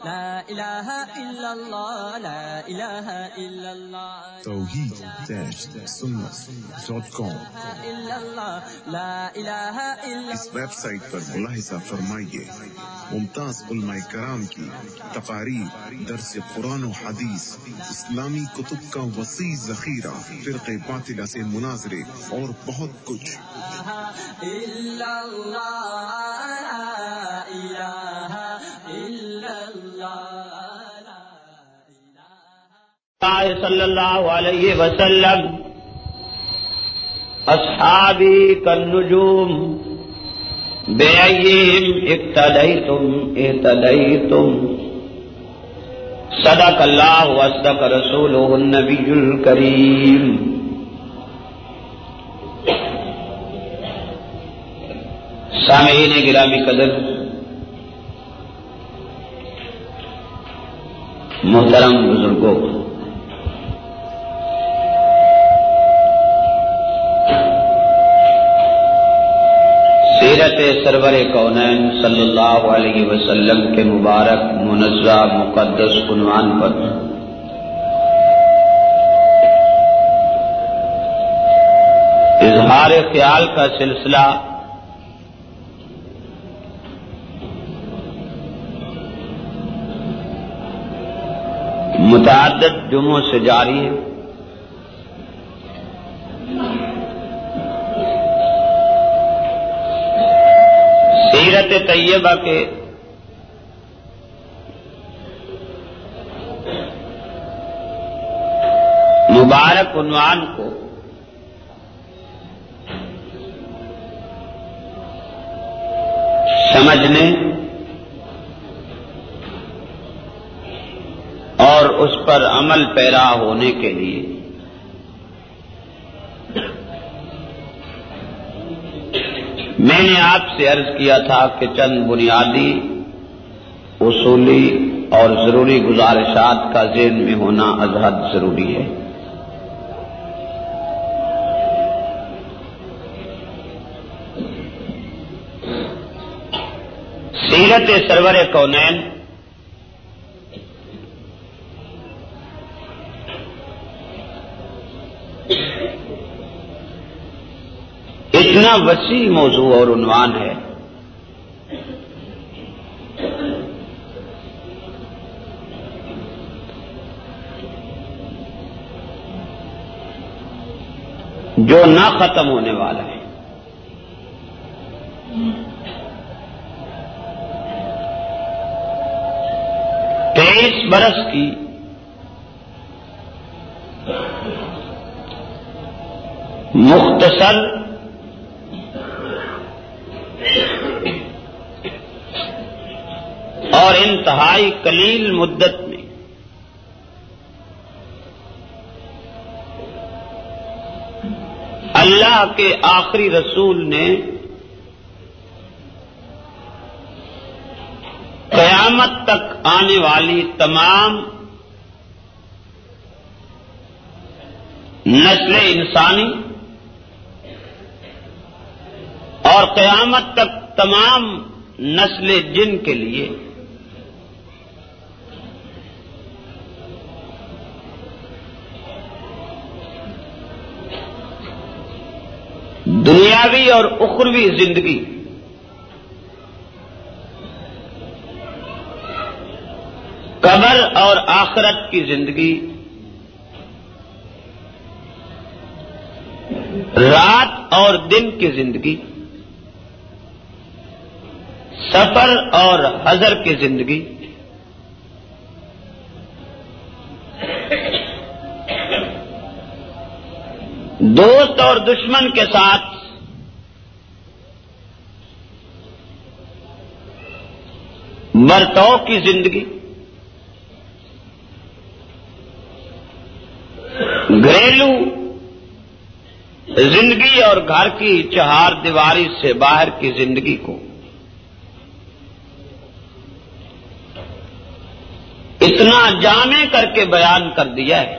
لا الہ الا اللہ، لا الہ الا اللہ، توحید-سنت.com لا الہ الا اس ویب سائٹ پر ملاحظہ فرمائیے ممتاز علماء کرام کی تقاریر، درس قرآن و حدیث، اسلامی کتب کا وسیع ذخیرہ، فرقے باطلہ سے مناظرے اور بہت کچھ۔ الا اللہ، لا الہ الا اللہ، صلی اللہ علیہ وسلم اصحابی کالنجوم بأیہم اقتدیتم اہتدیتم صدق اللہ واصدق رسولہ النبی الکریم۔ سامعین گرامی قدر، محترم بزرگوں، سیرت سرور کونین صلی اللہ علیہ وسلم کے مبارک منزہ مقدس عنوان پر اظہار خیال کا سلسلہ متعدد جمعوں سے جاری ہے۔ سیرت طیبہ کے مبارک عنوان کو سمجھنے اور اس پر عمل پیرا ہونے کے لیے میں نے آپ سے عرض کیا تھا کہ چند بنیادی، اصولی اور ضروری گزارشات کا ذہن میں ہونا ازحد ضروری ہے۔ سیرت سرور کونین اتنا وسیع موضوع اور عنوان ہے جو نہ ختم ہونے والا ہے۔ 23 برس کی مختصر اور انتہائی قلیل مدت میں اللہ کے آخری رسول نے قیامت تک آنے والی تمام نسل انسانی اور قیامت تک تمام نسل جن کے لیے دنیاوی اور اخروی زندگی قبر اور آخرت کی زندگی، رات اور دن کی زندگی، سفر اور حضر کی زندگی، دوست اور دشمن کے ساتھ برتاؤ کی زندگی، گھریلو زندگی اور گھر کی چہار دیواری سے باہر کی زندگی کو اتنا جامع کر کے بیان کر دیا ہے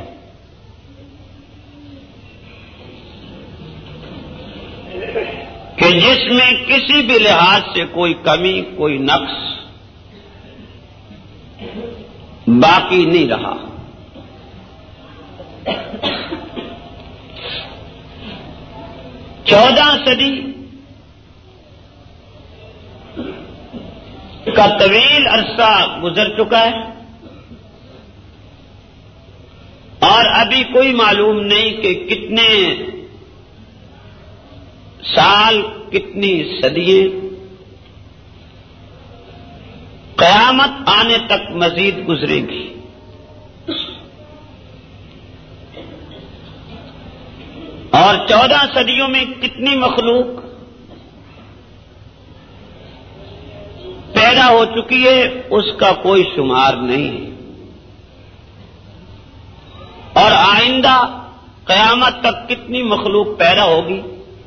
کہ جس میں کسی بھی لحاظ سے کوئی کمی، کوئی نقص باقی نہیں رہا۔ چودہ صدی کا طویل عرصہ گزر چکا ہے اور ابھی کوئی معلوم نہیں کہ کتنے سال، کتنی صدییں قیامت آنے تک مزید گزرے گی۔ اور 14 صدیوں میں کتنی مخلوق پیدا ہو چکی ہے اس کا کوئی شمار نہیں ہے، اور آئندہ قیامت تک کتنی مخلوق پیدا ہوگی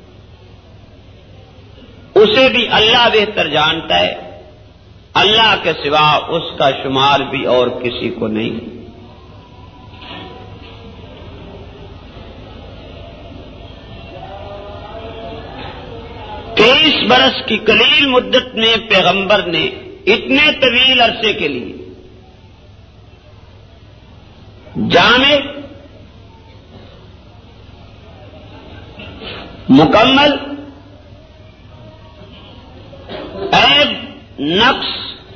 اسے بھی اللہ بہتر جانتا ہے۔ اللہ کے سوا اس کا شمار بھی اور کسی کو نہیں۔ 23 برس کی قلیل مدت میں پیغمبر نے اتنے طویل عرصے کے لیے جامع، مکمل، عیب، نقص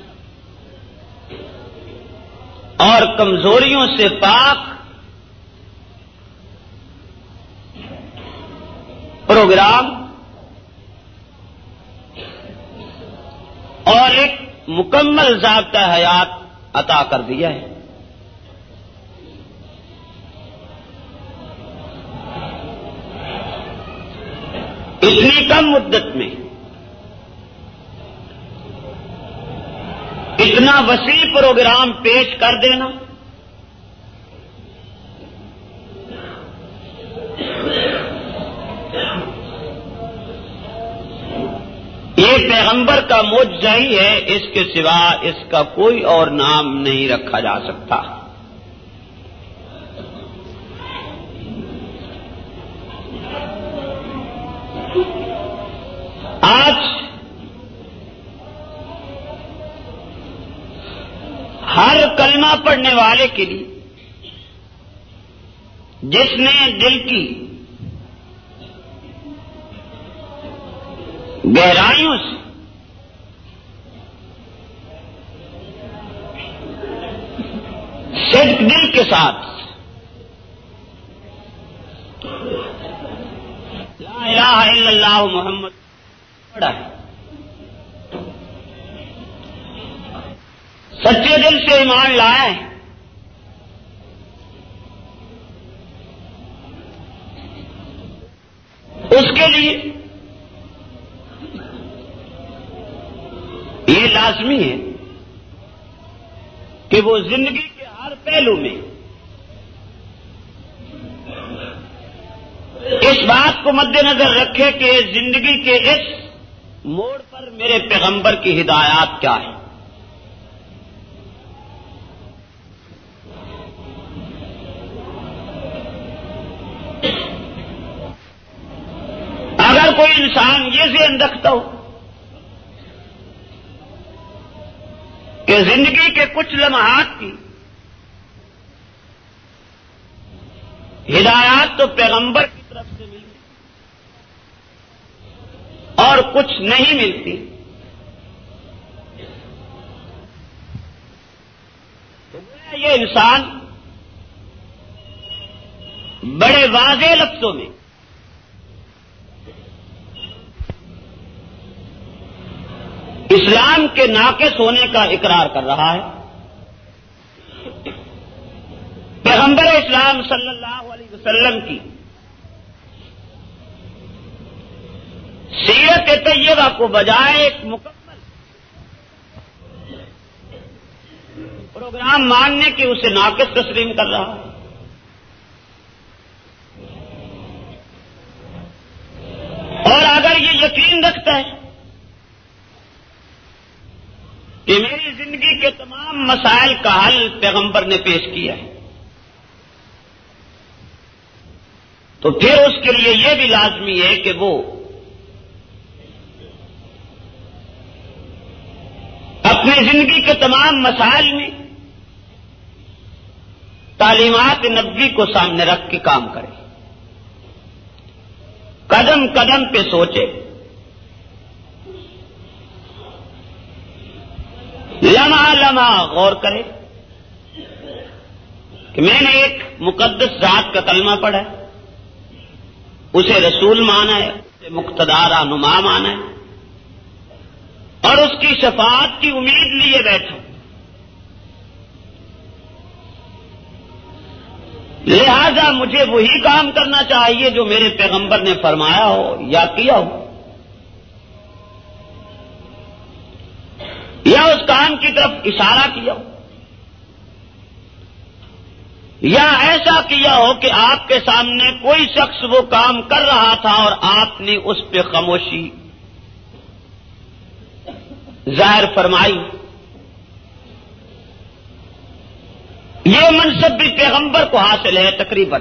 اور کمزوریوں سے پاک پروگرام اور ایک مکمل ضابطہ حیات عطا کر دیا ہے۔ اتنی کم مدت میں اتنا وسیع پروگرام پیش کر دینا یہ پیغمبر کا معجزہ ہی ہے، اس کے سوا اس کا کوئی اور نام نہیں رکھا جا سکتا۔ آج ہر کلمہ پڑھنے والے کے لیے جس نے دل کی گہرائیوں سے صدق دل کے ساتھ لا الہ الا اللہ محمد پڑھا ہے، سچے دل سے ایمان لایا ہے، اس کے لیے یہ لازمی ہے کہ وہ زندگی کے ہر پہلو میں اس بات کو مد نظر رکھے کہ زندگی کے اس موڑ پر میرے پیغمبر کی ہدایات کیا ہے۔ اگر کوئی انسان یہ ذہن رکھتا ہو کہ زندگی کے کچھ لمحات کی ہدایات تو پیغمبر کی طرف سے ملتی اور کچھ نہیں ملتی، تو یہ انسان بڑے واضح لفظوں میں اسلام کے ناقص ہونے کا اقرار کر رہا ہے۔ پیغمبر اسلام صلی اللہ علیہ وسلم کی سیرت طیبہ کو بجائے ایک مکمل پروگرام ماننے کے اسے ناقص تسلیم کر رہا ہے۔ اور اگر یہ یقین رکھتا ہے کہ میری زندگی کے تمام مسائل کا حل پیغمبر نے پیش کیا ہے، تو پھر اس کے لیے یہ بھی لازمی ہے کہ وہ اپنی زندگی کے تمام مسائل میں تعلیمات نبوی کو سامنے رکھ کے کام کرے، قدم قدم پہ سوچے، لمحہ لمحہ غور کرے کہ میں نے ایک مقدس ذات کا کلمہ پڑھا ہے، اسے رسول مانا ہے، اسے مقتدی رہنما مانا ہے، اور اس کی شفاعت کی امید لیے بیٹھا، لہذا مجھے وہی کام کرنا چاہیے جو میرے پیغمبر نے فرمایا ہو یا کیا ہو، یا اس کام کی طرف اشارہ کیا ہو، یا ایسا کیا ہو کہ آپ کے سامنے کوئی شخص وہ کام کر رہا تھا اور آپ نے اس پہ خاموشی ظاہر فرمائی۔ یہ منصب بھی پیغمبر کو حاصل ہے تقریباً،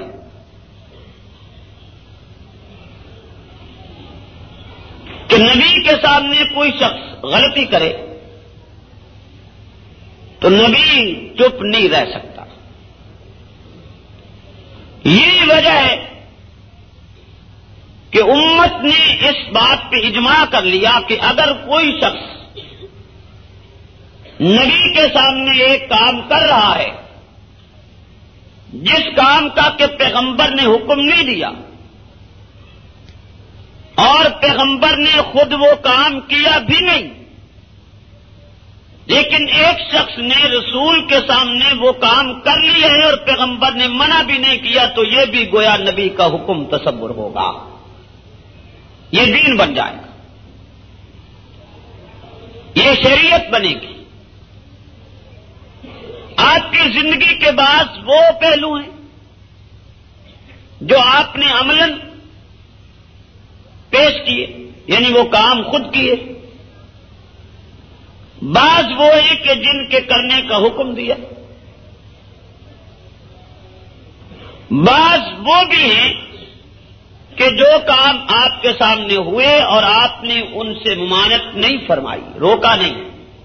کہ نبی کے سامنے کوئی شخص غلطی کرے تو نبی چپ نہیں رہ سکتا۔ یہی وجہ ہے کہ امت نے اس بات پہ اجماع کر لیا کہ اگر کوئی شخص نبی کے سامنے ایک کام کر رہا ہے جس کام کا کہ پیغمبر نے حکم نہیں دیا اور پیغمبر نے خود وہ کام کیا بھی نہیں، لیکن ایک شخص نے رسول کے سامنے وہ کام کر لیا ہے اور پیغمبر نے منع بھی نہیں کیا، تو یہ بھی گویا نبی کا حکم تصور ہوگا، یہ دین بن جائے گا، یہ شریعت بنے گی۔ آپ کی زندگی کے بعد وہ پہلو ہیں جو آپ نے عملاً پیش کیے، یعنی وہ کام خود کیے، بعض وہ ہیں کہ جن کے کرنے کا حکم دیا، بعض وہ بھی ہیں کہ جو کام آپ کے سامنے ہوئے اور آپ نے ان سے ممانعت نہیں فرمائی، روکا نہیں۔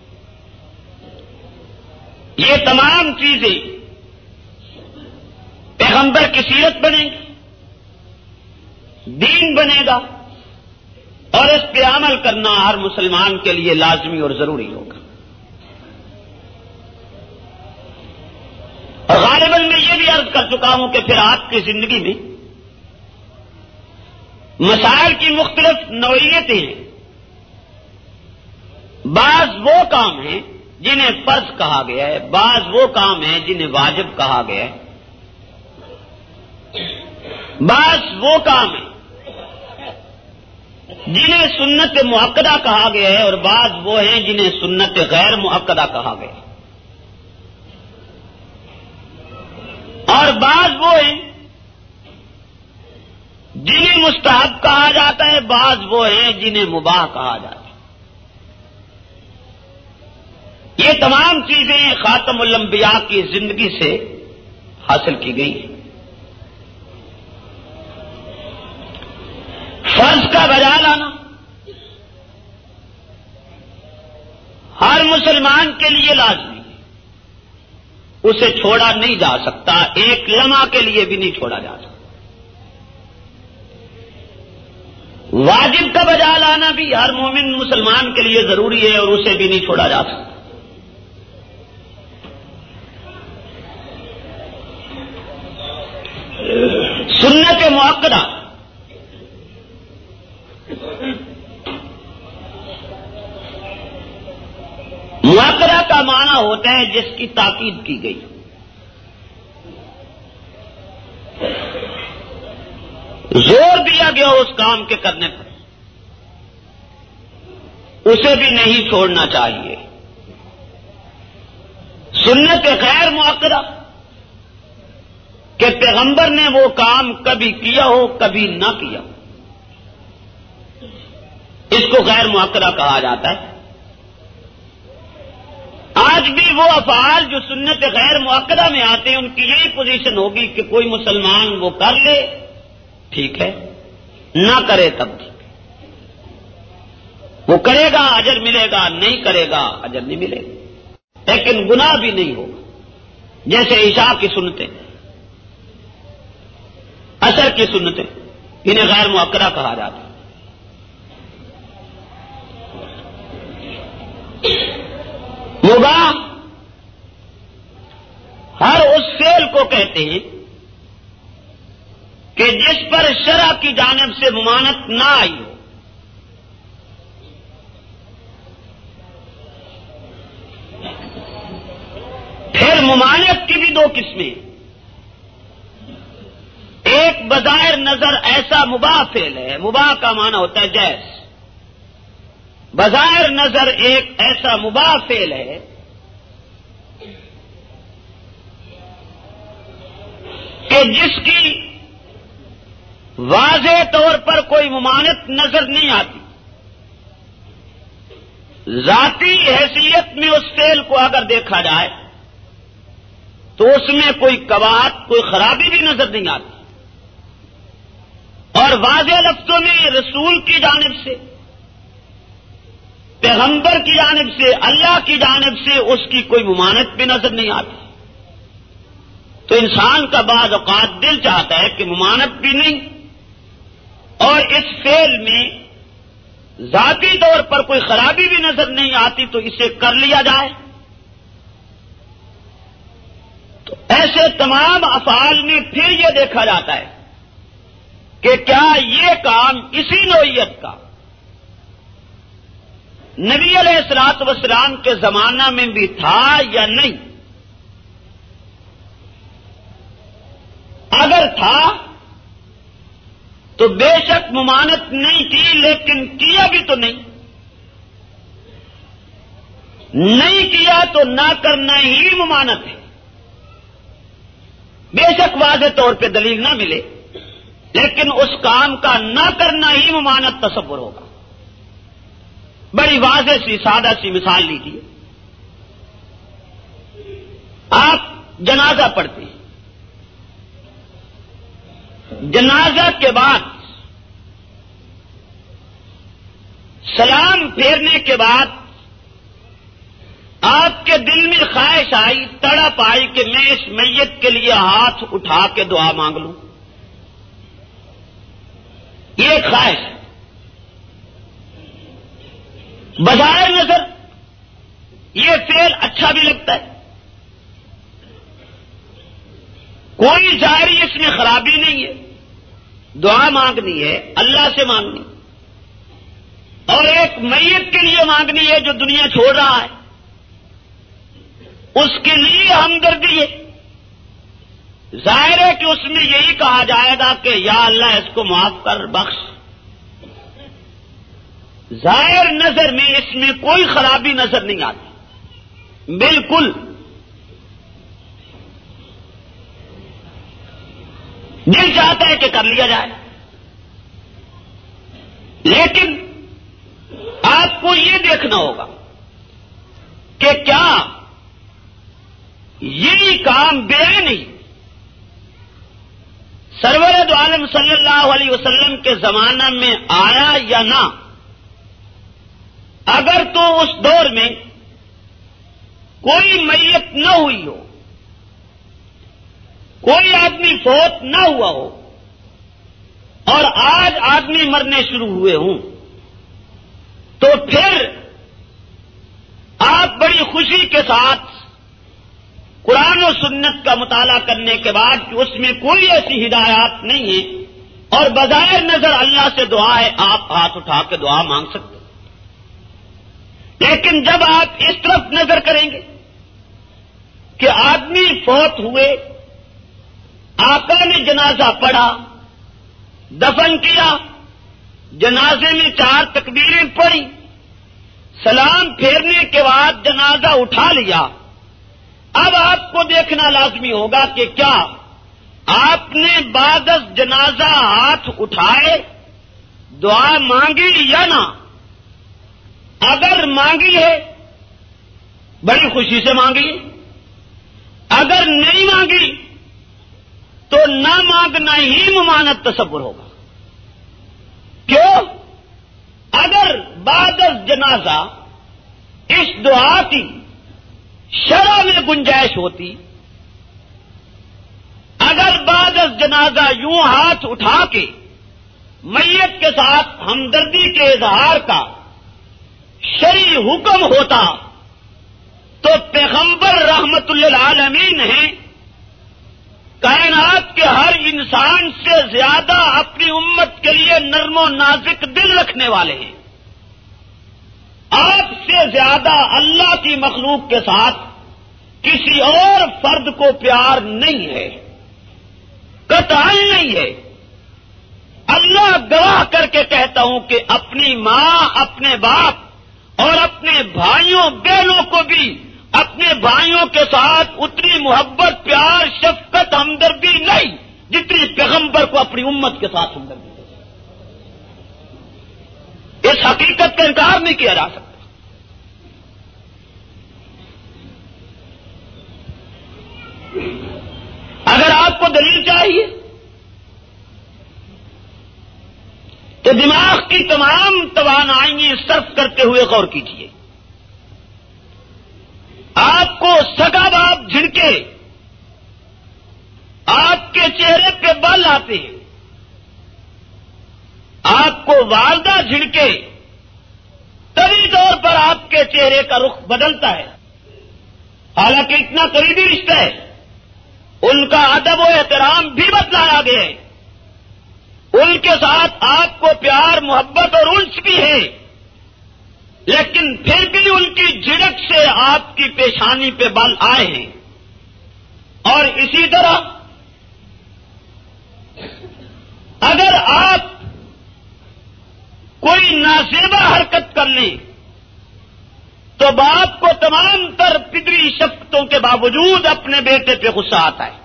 یہ تمام چیزیں پیغمبر کی سیرت بنے گی، دین بنے گا، اور اس پہ عمل کرنا ہر مسلمان کے لیے لازمی اور ضروری ہوگا۔ اور غالباً میں یہ بھی عرض کر چکا ہوں کہ پھر آپ کی زندگی میں مسائل کی مختلف نوعیتیں ہیں، بعض وہ کام ہیں جنہیں فرض کہا گیا ہے، بعض وہ کام ہیں جنہیں واجب کہا گیا ہے، بعض وہ کام ہیں جنہیں سنت مؤکدہ کہا گیا ہے، اور بعض وہ ہیں جنہیں سنت غیر مؤکدہ کہا گیا ہے، اور بعض وہ ہیں جنہیں مستحب کہا جاتا ہے، بعض وہ ہیں جنہیں مباح کہا جاتا ہے۔ یہ تمام چیزیں خاتم الانبیاء کی زندگی سے حاصل کی گئی ہیں۔ فرض کا بجا لانا ہر مسلمان کے لیے لازمی ہے، اسے چھوڑا نہیں جا سکتا، ایک لمحہ کے لیے بھی نہیں چھوڑا جا سکتا۔ واجب کا بجا لانا بھی ہر مومن مسلمان کے لیے ضروری ہے اور اسے بھی نہیں چھوڑا جا سکتا۔ سنت مؤکدہ مؤکدہ کا معنی ہوتا ہے جس کی تاکید کی گئی، زور دیا گیا اس کام کے کرنے پر، اسے بھی نہیں چھوڑنا چاہیے۔ سنت غیر مؤکدہ کہ پیغمبر نے وہ کام کبھی کیا ہو کبھی نہ کیا ہو، اس کو غیر مؤکدہ کہا جاتا ہے۔ آج بھی وہ افعال جو سنت غیر مؤکدہ میں آتے ہیں ان کی یہی پوزیشن ہوگی کہ کوئی مسلمان وہ کر لے ٹھیک ہے، نہ کرے تب ٹھیک ہے، وہ کرے گا اجر ملے گا، نہیں کرے گا اجر نہیں ملے گا، لیکن گناہ بھی نہیں ہوگا۔ جیسے عشاء کی سنتیں، عصر کی سنتیں، انہیں غیر مؤکدہ کہا جاتا ہے۔ مباح ہر اس فعل کو کہتے ہیں کہ جس پر شرع کی جانب سے ممانعت نہ آئی ہو۔ پھر ممانعت کی بھی دو قسمیں، ایک بظاہر نظر ایسا مباح فعل ہے، مباح کا معنی ہوتا ہے جائز، بظاہر نظر ایک ایسا مباح فعل ہے کہ جس کی واضح طور پر کوئی ممانعت نظر نہیں آتی، ذاتی حیثیت میں اس فعل کو اگر دیکھا جائے تو اس میں کوئی قباحت، کوئی خرابی بھی نظر نہیں آتی، اور واضح لفظوں میں رسول کی جانب سے، پیغمبر کی جانب سے، اللہ کی جانب سے اس کی کوئی ممانعت بھی نظر نہیں آتی، تو انسان کا بعض اوقات دل چاہتا ہے کہ ممانعت بھی نہیں اور اس فعل میں ذاتی طور پر کوئی خرابی بھی نظر نہیں آتی تو اسے کر لیا جائے۔ تو ایسے تمام افعال میں پھر یہ دیکھا جاتا ہے کہ کیا یہ کام اسی نوعیت کا نبی علیہ الصلوۃ والسلام کے زمانہ میں بھی تھا یا نہیں۔ اگر تھا تو بے شک ممانعت نہیں کی، لیکن کیا بھی تو نہیں کیا تو نہ کرنا ہی ممانعت ہے۔ بے شک واضح طور پہ دلیل نہ ملے، لیکن اس کام کا نہ کرنا ہی ممانعت تصور ہوگا۔ بڑی واضح سی سادہ سی مثال لیجیے، آپ جنازہ پڑھتے ہیں، جنازہ کے بعد سلام پھیرنے کے بعد آپ کے دل میں خواہش آئی، تڑپ آئی کہ میں اس میت کے لیے ہاتھ اٹھا کے دعا مانگ لوں، یہ ایک خواہش ہے۔ بظاہر نظر یہ فعل اچھا بھی لگتا ہے، کوئی ظاہری اس میں خرابی نہیں ہے، دعا مانگنی ہے، اللہ سے مانگنی، اور ایک میت کے لیے مانگنی ہے جو دنیا چھوڑ رہا ہے، اس کے لیے ہمدردی ہے۔ ظاہر ہے کہ اس میں یہی کہا جائے گا کہ یا اللہ اس کو معاف کر، بخش۔ ظاہر نظر میں اس میں کوئی خرابی نظر نہیں آتی، بالکل۔ دل چاہتا ہے کہ کر لیا جائے، لیکن آپ کو یہ دیکھنا ہوگا کہ کیا یہی کام بے نہیں سرور دو عالم صلی اللہ علیہ وسلم کے زمانہ میں آیا یا نہ۔ اگر تو اس دور میں کوئی میت نہ ہوئی ہو، کوئی آدمی فوت نہ ہوا ہو، اور آج آدمی مرنے شروع ہوئے ہوں، تو پھر آپ بڑی خوشی کے ساتھ قرآن و سنت کا مطالعہ کرنے کے بعد کہ اس میں کوئی ایسی ہدایات نہیں ہے اور بظاہر نظر اللہ سے دعا ہے، آپ ہاتھ اٹھا کے دعا مانگ سکتے ہیں۔ لیکن جب آپ اس طرف نظر کریں گے کہ آدمی فوت ہوئے، آقا نے جنازہ پڑھا، دفن کیا، جنازے میں 4 تکبیریں پڑھی، سلام پھیرنے کے بعد جنازہ اٹھا لیا، اب آپ کو دیکھنا لازمی ہوگا کہ کیا آپ نے بعد از جنازہ ہاتھ اٹھائے، دعا مانگی یا نہ؟ اگر مانگی ہے بڑی خوشی سے مانگی، اگر نہیں مانگی تو نہ مانگنا ہی ممانعت تصور ہوگا۔ کیوں؟ اگر بعد از جنازہ اس دعا کی شرع میں گنجائش ہوتی بعد از جنازہ یوں ہاتھ اٹھا کے میت کے ساتھ ہمدردی کے اظہار کا شرعی حکم ہوتا تو پیغمبر رحمت للعالمین ہیں، کائنات کے ہر انسان سے زیادہ اپنی امت کے لیے نرم و نازک دل رکھنے والے ہیں. آپ سے زیادہ اللہ کی مخلوق کے ساتھ کسی اور فرد کو پیار نہیں ہے، قطعاً نہیں ہے. اللہ گواہ کر کے کہتا ہوں کہ اپنی ماں، اپنے باپ اور اپنے بھائیوں بہنوں کو بھی اپنے بھائیوں کے ساتھ اتنی محبت، پیار، شفقت، ہمدردی نہیں جتنی پیغمبر کو اپنی امت کے ساتھ ہمدردی. اس حقیقت کا انکار نہیں کیا جا سکتا. اگر آپ کو دلیل چاہیے تو دماغ کی تمام توانائیاں صرف کرتے ہوئے غور کیجیے. آپ کو سگا باپ جھڑکے آپ کے چہرے پہ بل آتے ہیں، آپ کو والدہ جھڑکے طبی طور پر آپ کے چہرے کا رخ بدلتا ہے. حالانکہ اتنا قریبی رشتہ ہے، ان کا ادب و احترام بھی بتلایا گیا ہے. ان کے ساتھ آپ کو پیار، محبت اور انس بھی ہے، لیکن پھر بھی ان کی جھڑک سے آپ کی پیشانی پہ بال آئے ہیں. اور اسی طرح اگر آپ کوئی نازیبا حرکت کر لیں تو باپ کو تمام تر فطری شفقتوں کے باوجود اپنے بیٹے پہ غصہ آتا ہے.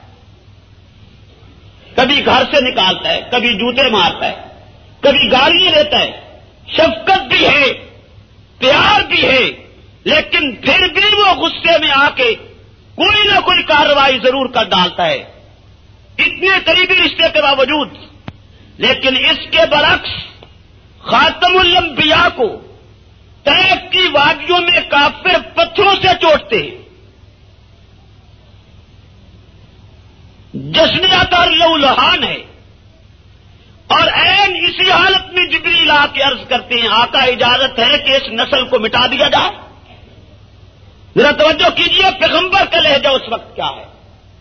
کبھی گھر سے نکالتا ہے، کبھی جوتے مارتا ہے، کبھی گالیاں دیتا ہے. شفقت بھی ہے، پیار بھی ہے، لیکن پھر بھی وہ غصے میں آ کے کوئی نہ کوئی کارروائی ضرور کر ڈالتا ہے، اتنے قریبی رشتے کے باوجود. لیکن اس کے برعکس خاتم الانبیاء کو طیف کی وادیوں میں کافر پتھروں سے چوٹتے ہیں. جشن عطر لولہان ہے، اور عین اسی حالت میں جبریل آ کے عرض کرتے ہیں آقا اجازت ہے کہ اس نسل کو مٹا دیا جائے. ذرا توجہ کیجیے پیغمبر کا لہجہ اس وقت کیا ہے.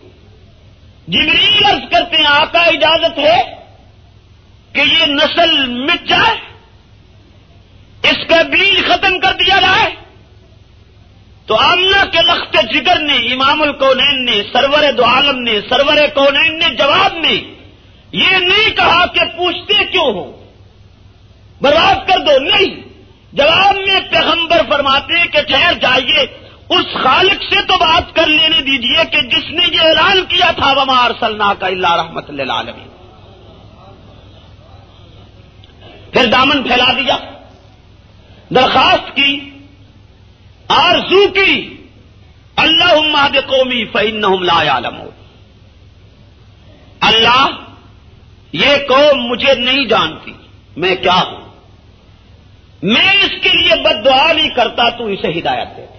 جبریل عرض کرتے ہیں آقا اجازت ہے کہ یہ نسل مٹ جائے، اس کا بیج ختم کر دیا جائے. تو آمنہ کے لخت جگر نے، امام الکونین نے، سرور دو عالم نے، سرور کونین نے جواب میں یہ نہیں کہا کہ پوچھتے کیوں ہو، برباد کر دو، نہیں. جواب میں پیغمبر فرماتے ہیں کہ ٹھہر جائیے، اس خالق سے تو بات کر لینے دیجیے کہ جس نے یہ اعلان کیا تھا وما ارسلناک الا رحمۃ للعالمین. پھر دامن پھیلا دیا، درخواست کی، آرزو کی، اللہم اہد قومی فانہم لا یعلمون. اللہ یہ قوم مجھے نہیں جانتی میں کیا ہوں، میں اس کے لیے بد دعا نہیں کرتا، تو اسے ہدایت دے.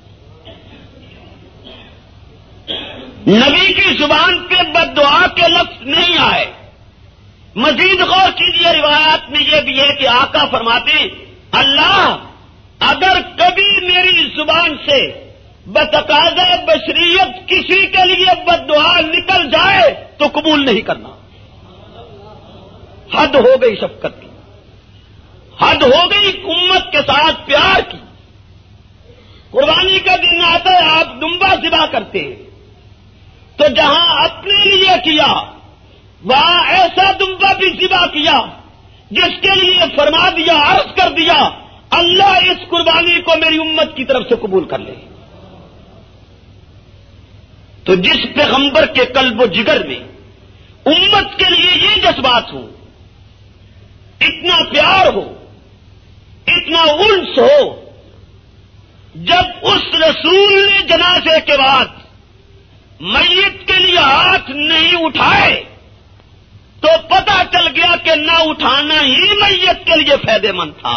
نبی کی زبان پہ بد دعا کے لفظ نہیں آئے. مزید غور کیجیے، روایات میں یہ بھی ہے کہ آقا فرماتے ہیں اللہ اگر کبھی میری زبان سے بتقاضۂ بشریت کسی کے لیے بد دعا نکل جائے تو قبول نہیں کرنا. حد ہو گئی شفقت کی، حد ہو گئی امت کے ساتھ پیار کی. قربانی کا دن آتا ہے، آپ دمبا ذبح کرتے ہیں تو جہاں اپنے لیے کیا وہاں ایسا دمبا بھی ذبح کیا جس کے لیے فرما دیا، عرض کر دیا اللہ اس قربانی کو میری امت کی طرف سے قبول کر لے. تو جس پیغمبر کے قلب و جگر میں امت کے لیے یہ جذبات ہوں، اتنا پیار ہو، اتنا انس ہو، جب اس رسول نے جنازے کے بعد میت کے لیے ہاتھ نہیں اٹھائے تو پتہ چل گیا کہ نہ اٹھانا ہی میت کے لیے فائدہ مند تھا.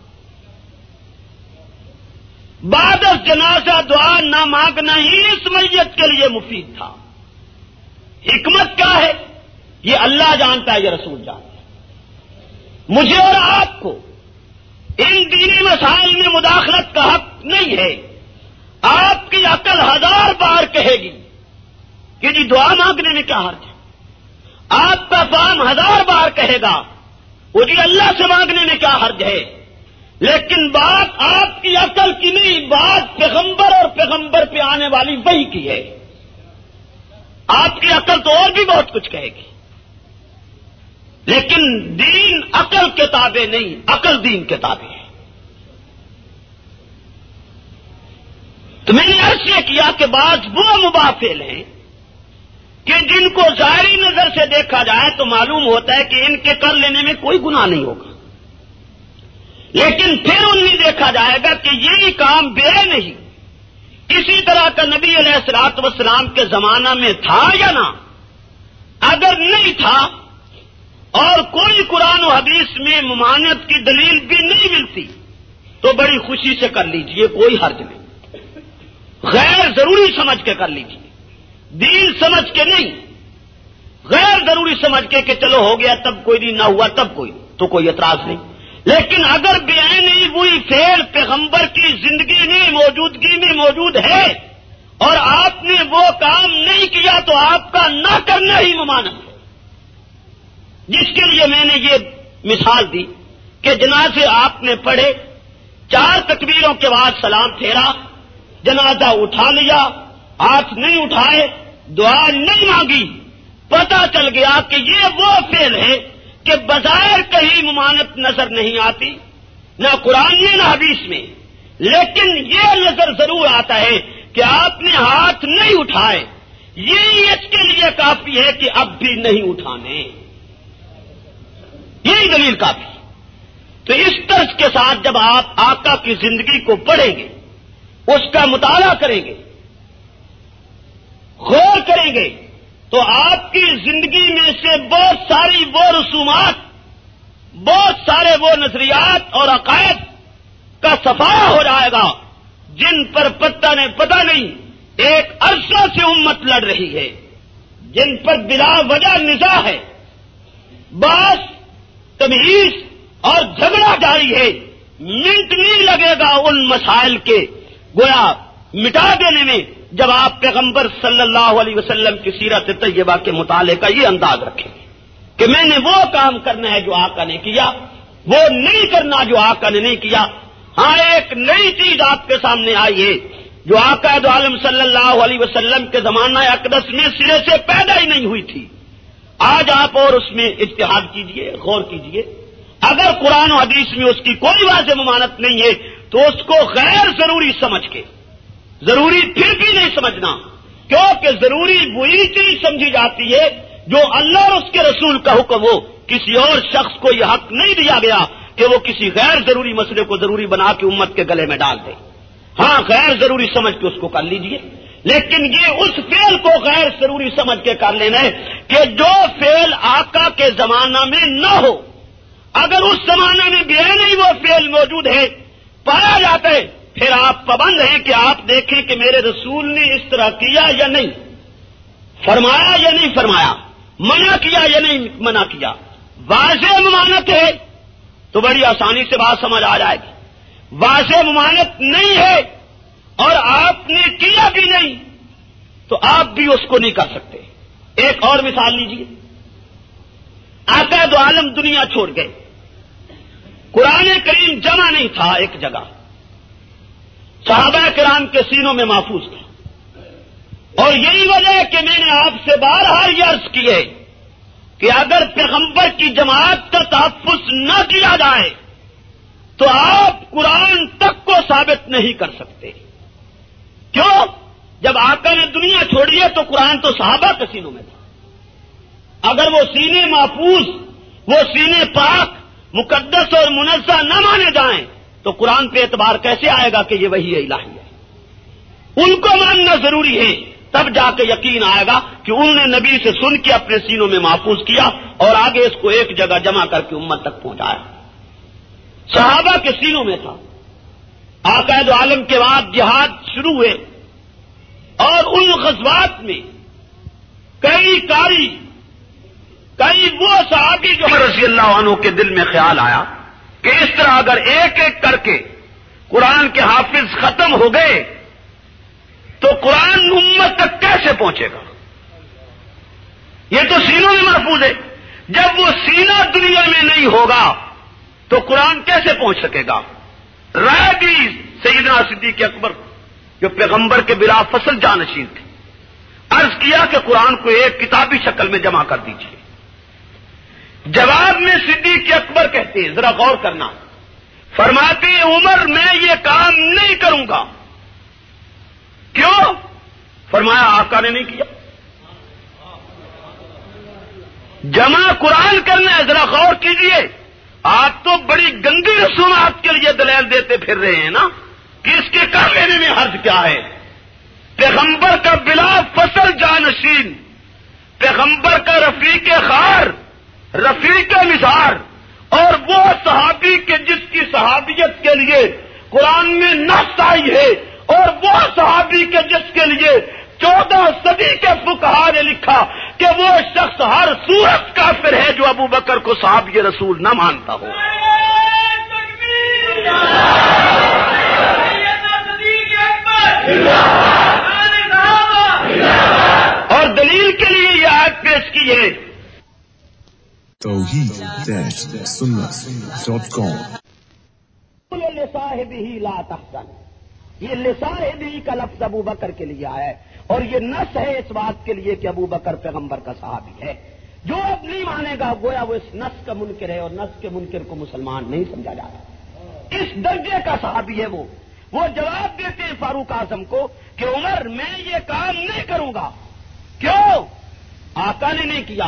بعد از جنازہ دعا نہ مانگنا ہی اس میت کے لیے مفید تھا. حکمت کیا ہے؟ یہ اللہ جانتا ہے، یہ رسول جانتا ہے۔ مجھے اور آپ کو ان دینی مسائل میں مداخلت کا حق نہیں ہے۔ آپ کی عقل 1000 بار کہے گی کہ جی دعا مانگنے میں کیا حرج ہے، آپ کا فہم 1000 بار کہے گا وہ جی اللہ سے مانگنے میں کیا حرج ہے، لیکن بات آپ کی عقل کی نہیں، بات پیغمبر اور پیغمبر پہ آنے والی وحی کی ہے۔ آپ کی عقل تو اور بھی بہت کچھ کہے گی، لیکن دین عقل کے تابع نہیں، عقل دین کے تابع ہے۔ تو میں نے عرض یہ کیا کہ بعض وہ مباح فعل ہیں کہ جن کو ظاہری نظر سے دیکھا جائے تو معلوم ہوتا ہے کہ ان کے کر لینے میں کوئی گناہ نہیں ہوگا، لیکن پھر ان میں دیکھا جائے گا کہ یہ کام بے نہیں، اسی طرح کا نبی علیہ الصلوۃ والسلام کے زمانہ میں تھا یا نہ، اگر نہیں تھا اور کوئی قرآن و حدیث میں ممانعت کی دلیل بھی نہیں ملتی تو بڑی خوشی سے کر لیجئے، کوئی حرج نہیں، غیر ضروری سمجھ کے کر لیجئے، دین سمجھ کے نہیں، غیر ضروری سمجھ کے کہ چلو ہو گیا تب کوئی نہیں، نہ ہوا تب کوئی تو کوئی اعتراض نہیں۔ لیکن اگر بیان نہیں ہوئی فعل پیغمبر کی زندگی میں موجودگی میں موجود ہے اور آپ نے وہ کام نہیں کیا تو آپ کا نہ کرنا ہی ممانعت ہے، جس کے لیے میں نے یہ مثال دی کہ جنازے آپ نے پڑھے، 4 تکبیروں کے بعد سلام پھیرا، جنازہ اٹھا لیا، ہاتھ نہیں اٹھائے، دعا نہیں مانگی، پتہ چل گیا کہ یہ وہ فعل ہے کہ بظاہر کہیں ممانعت نظر نہیں آتی، نہ قرآن میں نہ حدیث میں، لیکن یہ نظر ضرور آتا ہے کہ آپ نے ہاتھ نہیں اٹھائے، یہی اس کے لیے کافی ہے کہ اب بھی نہیں اٹھانے، یہی دلیل کافی۔ تو اس طرز کے ساتھ جب آپ آقا کی زندگی کو پڑھیں گے، اس کا مطالعہ کریں گے، غور کریں گے، تو آپ کی زندگی میں سے بہت ساری وہ رسومات، بہت سارے وہ نظریات اور عقائد کا صفحہ ہو جائے گا جن پر پتہ نہیں ایک عرصہ سے امت لڑ رہی ہے، جن پر بلا وجہ نزاع ہے، بس تمیز اور جھگڑا جاری ہے، منٹ نہیں لگے گا ان مسائل کے گویا مٹا دینے میں جب آپ پیغمبر صلی اللہ علیہ وسلم کی سیرت طیبہ کے مطالعے کا یہ انداز رکھیں کہ میں نے وہ کام کرنا ہے جو آقا نے کیا، وہ نہیں کرنا جو آقا نے نہیں کیا۔ ہاں ایک نئی چیز آپ کے سامنے آئی ہے جو آقا دو عالم صلی اللہ علیہ وسلم کے زمانہ اقدس میں سرے سے پیدا ہی نہیں ہوئی تھی، آج آپ اور اس میں اجتہاد کیجئے، غور کیجئے، اگر قرآن و حدیث میں اس کی کوئی واضح ممانعت نہیں ہے تو اس کو غیر ضروری سمجھ کے، ضروری پھر بھی نہیں سمجھنا، کیونکہ ضروری وہی چیز سمجھی جاتی ہے جو اللہ اور اس کے رسول کا حکم ہو، کسی اور شخص کو یہ حق نہیں دیا گیا کہ وہ کسی غیر ضروری مسئلے کو ضروری بنا کے امت کے گلے میں ڈال دے۔ ہاں غیر ضروری سمجھ کے اس کو کر لیجئے، لیکن یہ اس فعل کو غیر ضروری سمجھ کے کر لینا ہے کہ جو فعل آقا کے زمانہ میں نہ ہو، اگر اس زمانہ میں بھی نہیں وہ فعل موجود ہے، پایا جاتا ہے، پھر آپ پابند ہیں کہ آپ دیکھیں کہ میرے رسول نے اس طرح کیا یا نہیں، فرمایا یا نہیں فرمایا، منع کیا یا نہیں منع کیا۔ واضح ممانعت ہے تو بڑی آسانی سے بات سمجھ آ جائے گی، واضح ممانعت نہیں ہے اور آپ نے کیا بھی نہیں تو آپ بھی اس کو نہیں کر سکتے۔ ایک اور مثال لیجیے، آقا دو عالم دنیا چھوڑ گئے، قرآن کریم جمع نہیں تھا ایک جگہ، صحابہ کرام کے سینوں میں محفوظ تھا، اور یہی وجہ ہے کہ میں نے آپ سے بارہا یہ عرض کی ہے کہ اگر پیغمبر کی جماعت کا تحفظ نہ کیا جائے تو آپ قرآن تک کو ثابت نہیں کر سکتے۔ کیوں؟ جب آقا نے دنیا چھوڑی ہے تو قرآن تو صحابہ کے سینوں میں تھا، اگر وہ سینے محفوظ، وہ سینے پاک، مقدس اور منزہ نہ مانے جائیں تو قرآن پہ اعتبار کیسے آئے گا کہ یہ وحی الہی ہے؟ ان کو ماننا ضروری ہے، تب جا کے یقین آئے گا کہ انہوں نے نبی سے سن کے اپنے سینوں میں محفوظ کیا اور آگے اس کو ایک جگہ جمع کر کے امت تک پہنچایا۔ صحابہ کے سینوں میں تھا۔ آقا دو عالم کے بعد جہاد شروع ہوئے اور ان غزوات میں کئی کاری کئی وہ صحابی جو رضی اللہ عنہ کے دل میں خیال آیا کہ اس طرح اگر ایک ایک کر کے قرآن کے حافظ ختم ہو گئے تو قرآن امت تک کیسے پہنچے گا؟ یہ تو سینوں میں محفوظ ہے. جب وہ سینہ دنیا میں نہیں ہوگا تو قرآن کیسے پہنچ سکے گا؟ رائے دی سیدنا صدیق اکبر جو پیغمبر کے بلا فصل جانشین تھے. عرض کیا کہ قرآن کو ایک کتابی شکل میں جمع کر دیجیے. جواب میں صدیق اکبر کہتے ہیں، ذرا غور کرنا، فرماتے ہیں عمر میں یہ کام نہیں کروں گا. کیوں؟ فرمایا آقا نے نہیں کیا. جمع قرآن کرنا ہے، ذرا غور کیجئے. آپ تو بڑی گندی رسومات کے لیے دلیل دیتے پھر رہے ہیں نا کہ اس کے کر لینے میں حرج کیا ہے؟ پیغمبر کا بلا فصل جانشین، پیغمبر کا رفیق خار، رفیق مزار، اور وہ صحابی کے جس کی صحابیت کے لیے قرآن میں نص آئی ہے، اور وہ صحابی کے جس کے لیے 14 صدی کے فقہا نے لکھا کہ وہ شخص ہر صورت کافر ہے جو ابو بکر کو صحابی رسول نہ مانتا ہو. اور دلیل کے لیے یہ آیت پیش کی ہے توحید-سنت.com. لصاحبہ لا تحزن، یہ لصاحبہ کا لفظ ابو بکر کے لیے آیا ہے، اور یہ نص ہے اس بات کے لیے کہ ابو بکر پیغمبر کا صحابی ہے. جو اب نہیں مانے گا گویا وہ اس نص کا منکر ہے، اور نص کے منکر کو مسلمان نہیں سمجھا جاتا. اس درجے کا صحابی ہے وہ جواب دیتے ہیں فاروق اعظم کو کہ عمر میں یہ کام نہیں کروں گا. کیوں؟ آقا نے نہیں کیا.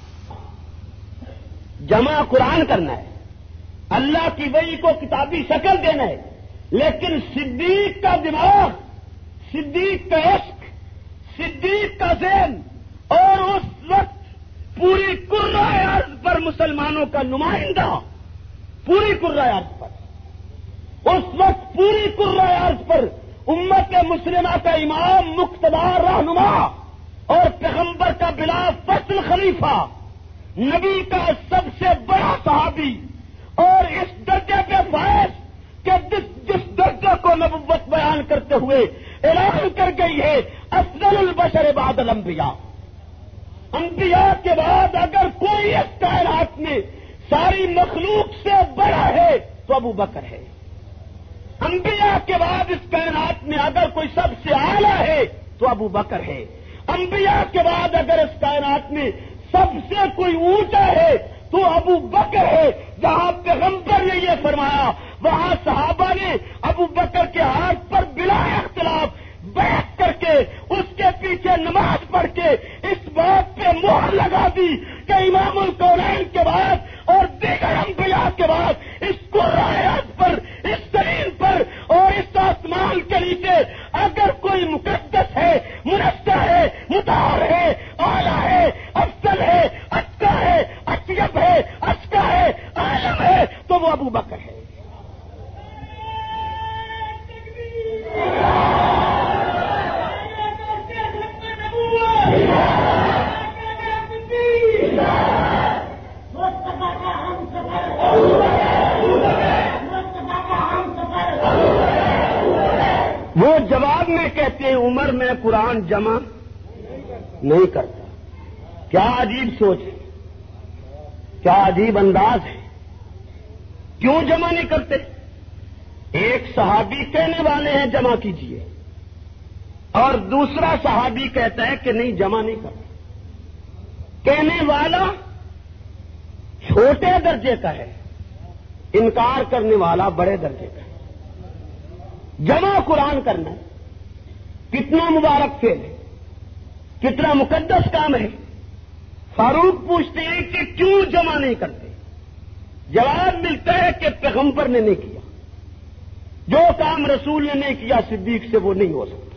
جمع قرآن کرنا ہے، اللہ کی وحی کو کتابی شکل دینا ہے، لیکن صدیق کا دماغ، صدیق کا عشق، صدیق کا ذہن، اور اس وقت پوری کرۂ ارض پر مسلمانوں کا نمائندہ، پوری کرۂ ارض پر، اس وقت پوری کرۂ ارض پر امت مسلمہ کا امام، مقتدار، رہنما، اور پیغمبر کا بلا فصل خلیفہ، نبی کا سب سے بڑا صحابی، اور اس درجے پہ فائز کہ جس درجے کو نبوت بیان کرتے ہوئے اعلان کر گئی ہے افضل البشر بعد الانبیاء. انبیاء کے بعد اگر کوئی اس کائنات میں ساری مخلوق سے بڑا ہے تو ابو بکر ہے. انبیاء کے بعد اس کائنات میں اگر کوئی سب سے اعلیٰ ہے تو ابو بکر ہے. انبیاء کے بعد اگر اس کائنات میں سب سے کوئی اونچا ہے تو ابو بکر ہے. جہاں پیغمبر نے یہ فرمایا وہاں صحابہ نے ابو بکر کے ہاتھ پر بلا اختلاف بیعت کر کے اس کے پیچھے نماز پڑھ کے اس بات پہ مہر لگا دی کہ امام الکونین کے بعد اور دیگر انبیاء کے بعد اس قرآن پر، اس زمین پر اور اس آسمان کے نیچے اگر کوئی مقدس ہے، منزہ ہے، مطہر ہے، اعلیٰ ہے، افضل ہے، اچھا ہے، اطیب ہے، اچھا ہے، عالم ہے تو وہ ابو بکر ہے. وہ جواب میں کہتے ہیں عمر میں قرآن جمع نہیں کرتا. کیا عجیب سوچ ہے، کیا عجیب انداز ہے. کیوں جمع نہیں کرتے؟ ایک صحابی کہنے والے ہیں جمع کیجیے، اور دوسرا صحابی کہتا ہے کہ نہیں جمع نہیں کرتا. کہنے والا چھوٹے درجے کا ہے، انکار کرنے والا بڑے درجے کا ہے. جمع قرآن کرنا کتنا مبارک فعل ہے، کتنا مقدس کام ہے. فاروق پوچھتے ہیں کہ کیوں جمع نہیں کرتے؟ جواب ملتا ہے کہ پیغمبر نے نہیں کیا. جو کام رسول نے نہیں کیا صدیق سے وہ نہیں ہو سکتا.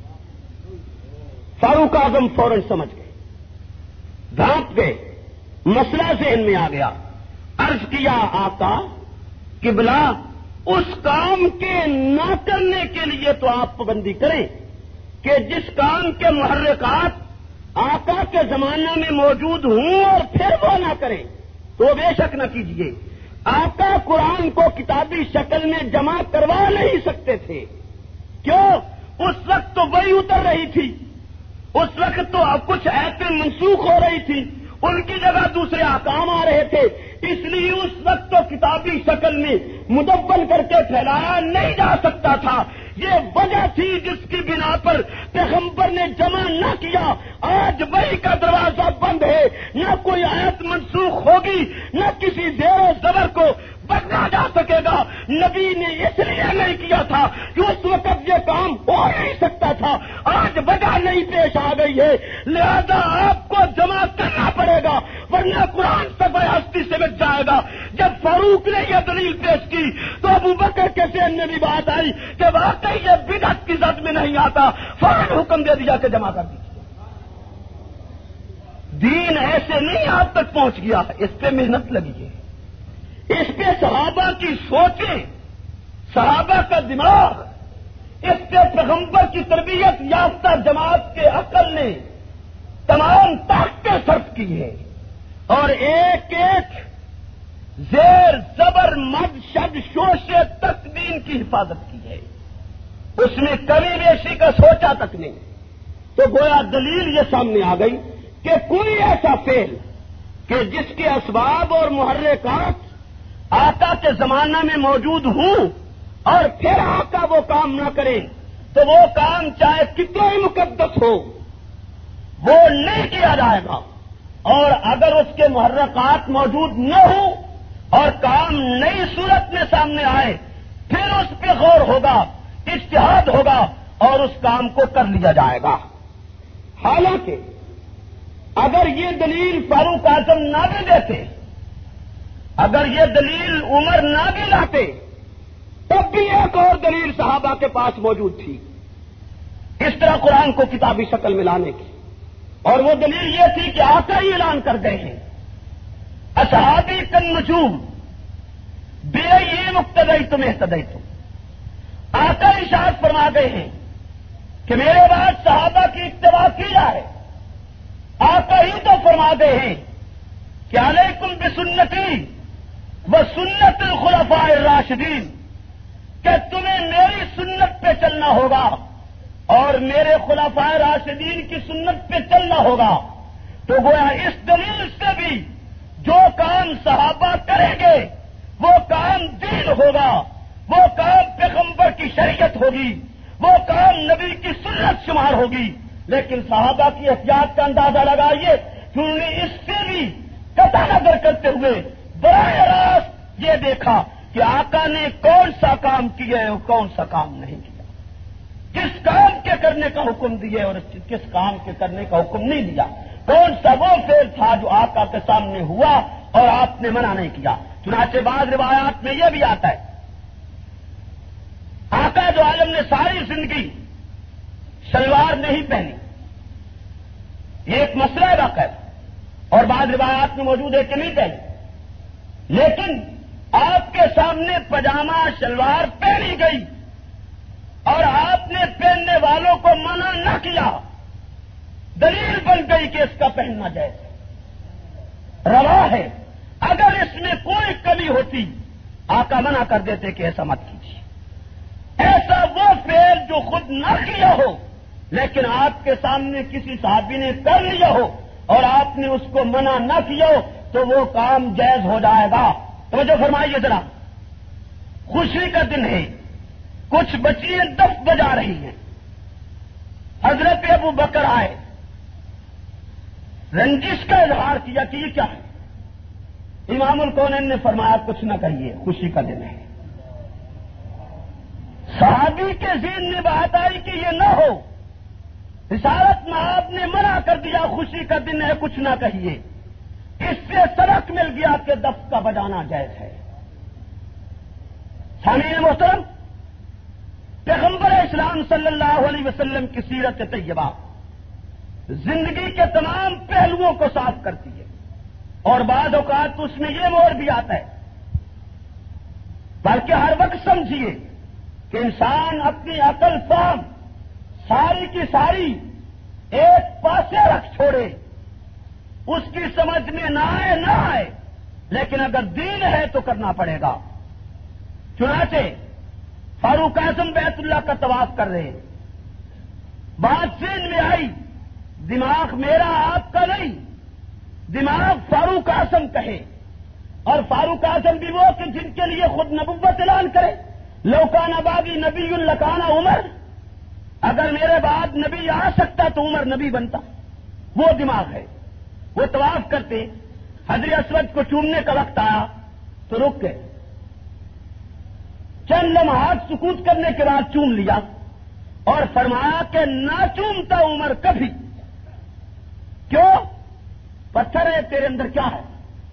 فاروق اعظم فوراً سمجھ گئے، دھانپ گئے، مسئلہ ذہن میں آ گیا. عرض کیا آقا قبلہ اس کام کے نہ کرنے کے لیے تو آپ پابندی کریں کہ جس کام کے محرکات آقا کے کے زمانہ میں موجود ہوں اور پھر وہ نہ کریں تو بے شک نہ کیجیے۔ آقا قرآن کو کتابی شکل میں جمع کروا نہیں سکتے تھے، کیوں؟ اس وقت تو وہی اتر رہی تھی، اس وقت تو کچھ ایسے منسوخ ہو رہی تھی، ان کی جگہ دوسرے احکام آ رہے تھے، اس لیے اس وقت تو کتابی شکل میں مدون کر کے پھیلایا نہیں جا سکتا تھا۔ یہ وجہ تھی جس کی بنا پر پیغمبر نے جمع نہ کیا۔ آج وحی کا دروازہ بند ہے، نہ کوئی آیت منسوخ ہوگی، نہ کسی زیر و زبر کو بدلا جا سکے گا۔ نبی نے اس لیے نہیں کیا تھا کہ اس وقت یہ کام ہو نہیں سکتا تھا، آج وجہ نہیں پیش آ گئی ہے، لہذا آپ کو جمع کرنا پڑے گا، ورنہ قرآن سب ہستی سے مٹ جائے گا۔ جب فاروق نے یہ دلیل پیش کی تو ابو بکر کے ذہن میں بھی بات آئی کہ واقعی یہ بدعت کی زد میں نہیں آتا، فوراً حکم دے دیا کہ جمع کر دیجیے۔ دین ایسے نہیں آپ تک پہنچ گیا، اس پہ محنت لگی ہے، اس پہ صحابہ کی سوچیں، صحابہ کا دماغ، اس پہ پیغمبر کی تربیت یافتہ جماعت کے عقل نے تمام طاقتیں صرف کی ہے، اور ایک ایک زیر زبر مد شد شوشے تک دین کی حفاظت کی ہے، اس میں کمی بیشی کا سوچا تک نہیں۔ تو گویا دلیل یہ سامنے آ گئی کہ کوئی ایسا فعل کہ جس کے اسباب اور محرکات آقا کے زمانہ میں موجود ہوں اور پھر آقا وہ کام نہ کریں تو وہ کام چاہے کتنا ہی مقدس ہو وہ نہیں کیا جائے گا، اور اگر اس کے محرکات موجود نہ ہوں اور کام نئی صورت میں سامنے آئے پھر اس پہ غور ہوگا، اجتہاد ہوگا اور اس کام کو کر لیا جائے گا۔ حالانکہ اگر یہ دلیل فاروق اعظم نہ بھی دیتے، اگر یہ دلیل عمر نہ بھی لاتے، تب بھی ایک اور دلیل صحابہ کے پاس موجود تھی اس طرح قرآن کو کتابی شکل میں لانے کی، اور وہ دلیل یہ تھی کہ آقا ہی اعلان کر گئے ہیں، اصحابی کالنجوم بے مقتدیتم اہتدیتم، آقا ارشاد فرما گئے ہیں کہ میرے بعد صحابہ کی اتباع کی جائے۔ آقا ہی تو فرما گئے ہیں کہ علیکم بسنتی و سنت الخلفاء الراشدین، کہ تمہیں میری سنت پہ چلنا ہوگا اور میرے خلفاء راشدین کی سنت پہ چلنا ہوگا۔ تو گویا اس دلیل سے بھی جو کام صحابہ کریں گے وہ کام دین ہوگا، وہ کام پیغمبر کی شریعت ہوگی، وہ کام نبی کی سنت شمار ہوگی۔ لیکن صحابہ کی احتیاط کا اندازہ لگائیے کہ انہوں نے اس سے بھی قطع نظر کرتے ہوئے براہ راست یہ دیکھا کہ آقا نے کون سا کام کیا ہے اور کون سا کام نہیں کیا، کس کام کے کرنے کا حکم دیا اور کس کام کے کرنے کا حکم نہیں دیا، کون سا وہ فعل تھا جو آقا کے سامنے ہوا اور آپ نے منع نہیں کیا۔ چنانچہ بعض روایات میں یہ بھی آتا ہے آقا جو عالم نے ساری زندگی شلوار نہیں پہنی، یہ ایک مسئلہ واقع ہے، اور بعض روایات میں موجود ہے کہ نہیں پہنی، لیکن آپ کے سامنے پاجامہ شلوار پہنی گئی اور آپ نے پہننے والوں کو منع نہ کیا، دلیل بن گئی کہ اس کا پہننا جائز روا ہے۔ اگر اس میں کوئی کمی ہوتی آقا منع کر دیتے کہ ایسا مت کیجیے۔ ایسا وہ فعل جو خود نہ کیا ہو لیکن آپ کے سامنے کسی صحابی نے کر لیا ہو اور آپ نے اس کو منع نہ کیا ہو تو وہ کام جائز ہو جائے گا۔ توجہ فرمائیے ذرا، خوشی کا دن ہے، کچھ بچیاں دف بجا رہی ہیں، حضرت ابو بکر آئے، رنجش کا اظہار کیا کہ یہ کیا ہے؟ امام الکونین نے فرمایا کچھ نہ کہیے، خوشی کا دن ہے۔ صحابی کے ذہن میں بات آئی کہ یہ نہ ہو، رسالت میں آپ نے منع کر دیا خوشی کا دن ہے کچھ نہ کہیے، اس سے سبق مل گیا کہ دف کا بجانا جائز ہے۔ سامعین محترم، پیغمبر اسلام صلی اللہ علیہ وسلم کی سیرت طیبہ زندگی کے تمام پہلوؤں کو صاف کرتی ہے، اور بعض اوقات اس میں یہ موڑ بھی آتا ہے، بلکہ ہر وقت سمجھیے کہ انسان اپنی عقل فہم ساری کی ساری ایک پاسے رکھ چھوڑے اس کی سمجھ میں نہ آئے لیکن اگر دین ہے تو کرنا پڑے گا. چنانچہ فاروق اعظم بیت اللہ کا طواف کر رہے ہیں. بات ذہن میں آئی دماغ میرا آپ کا نہیں، دماغ فاروق اعظم کہے. اور فاروق اعظم بھی وہ کہ جن کے لیے خود نبوت اعلان کرے. لو کان بعدی نبی لکان عمر، اگر میرے بعد نبی آ سکتا تو عمر نبی بنتا. وہ دماغ ہے. وہ طواف کرتے، حجر اسود کو چومنے کا وقت آیا تو رک گئے. چند لمحات سکوت کرنے کے بعد چوم لیا اور فرمایا کہ نہ چومتا عمر کبھی. کیوں؟ پتھر ہے تیرے اندر، کیا ہے؟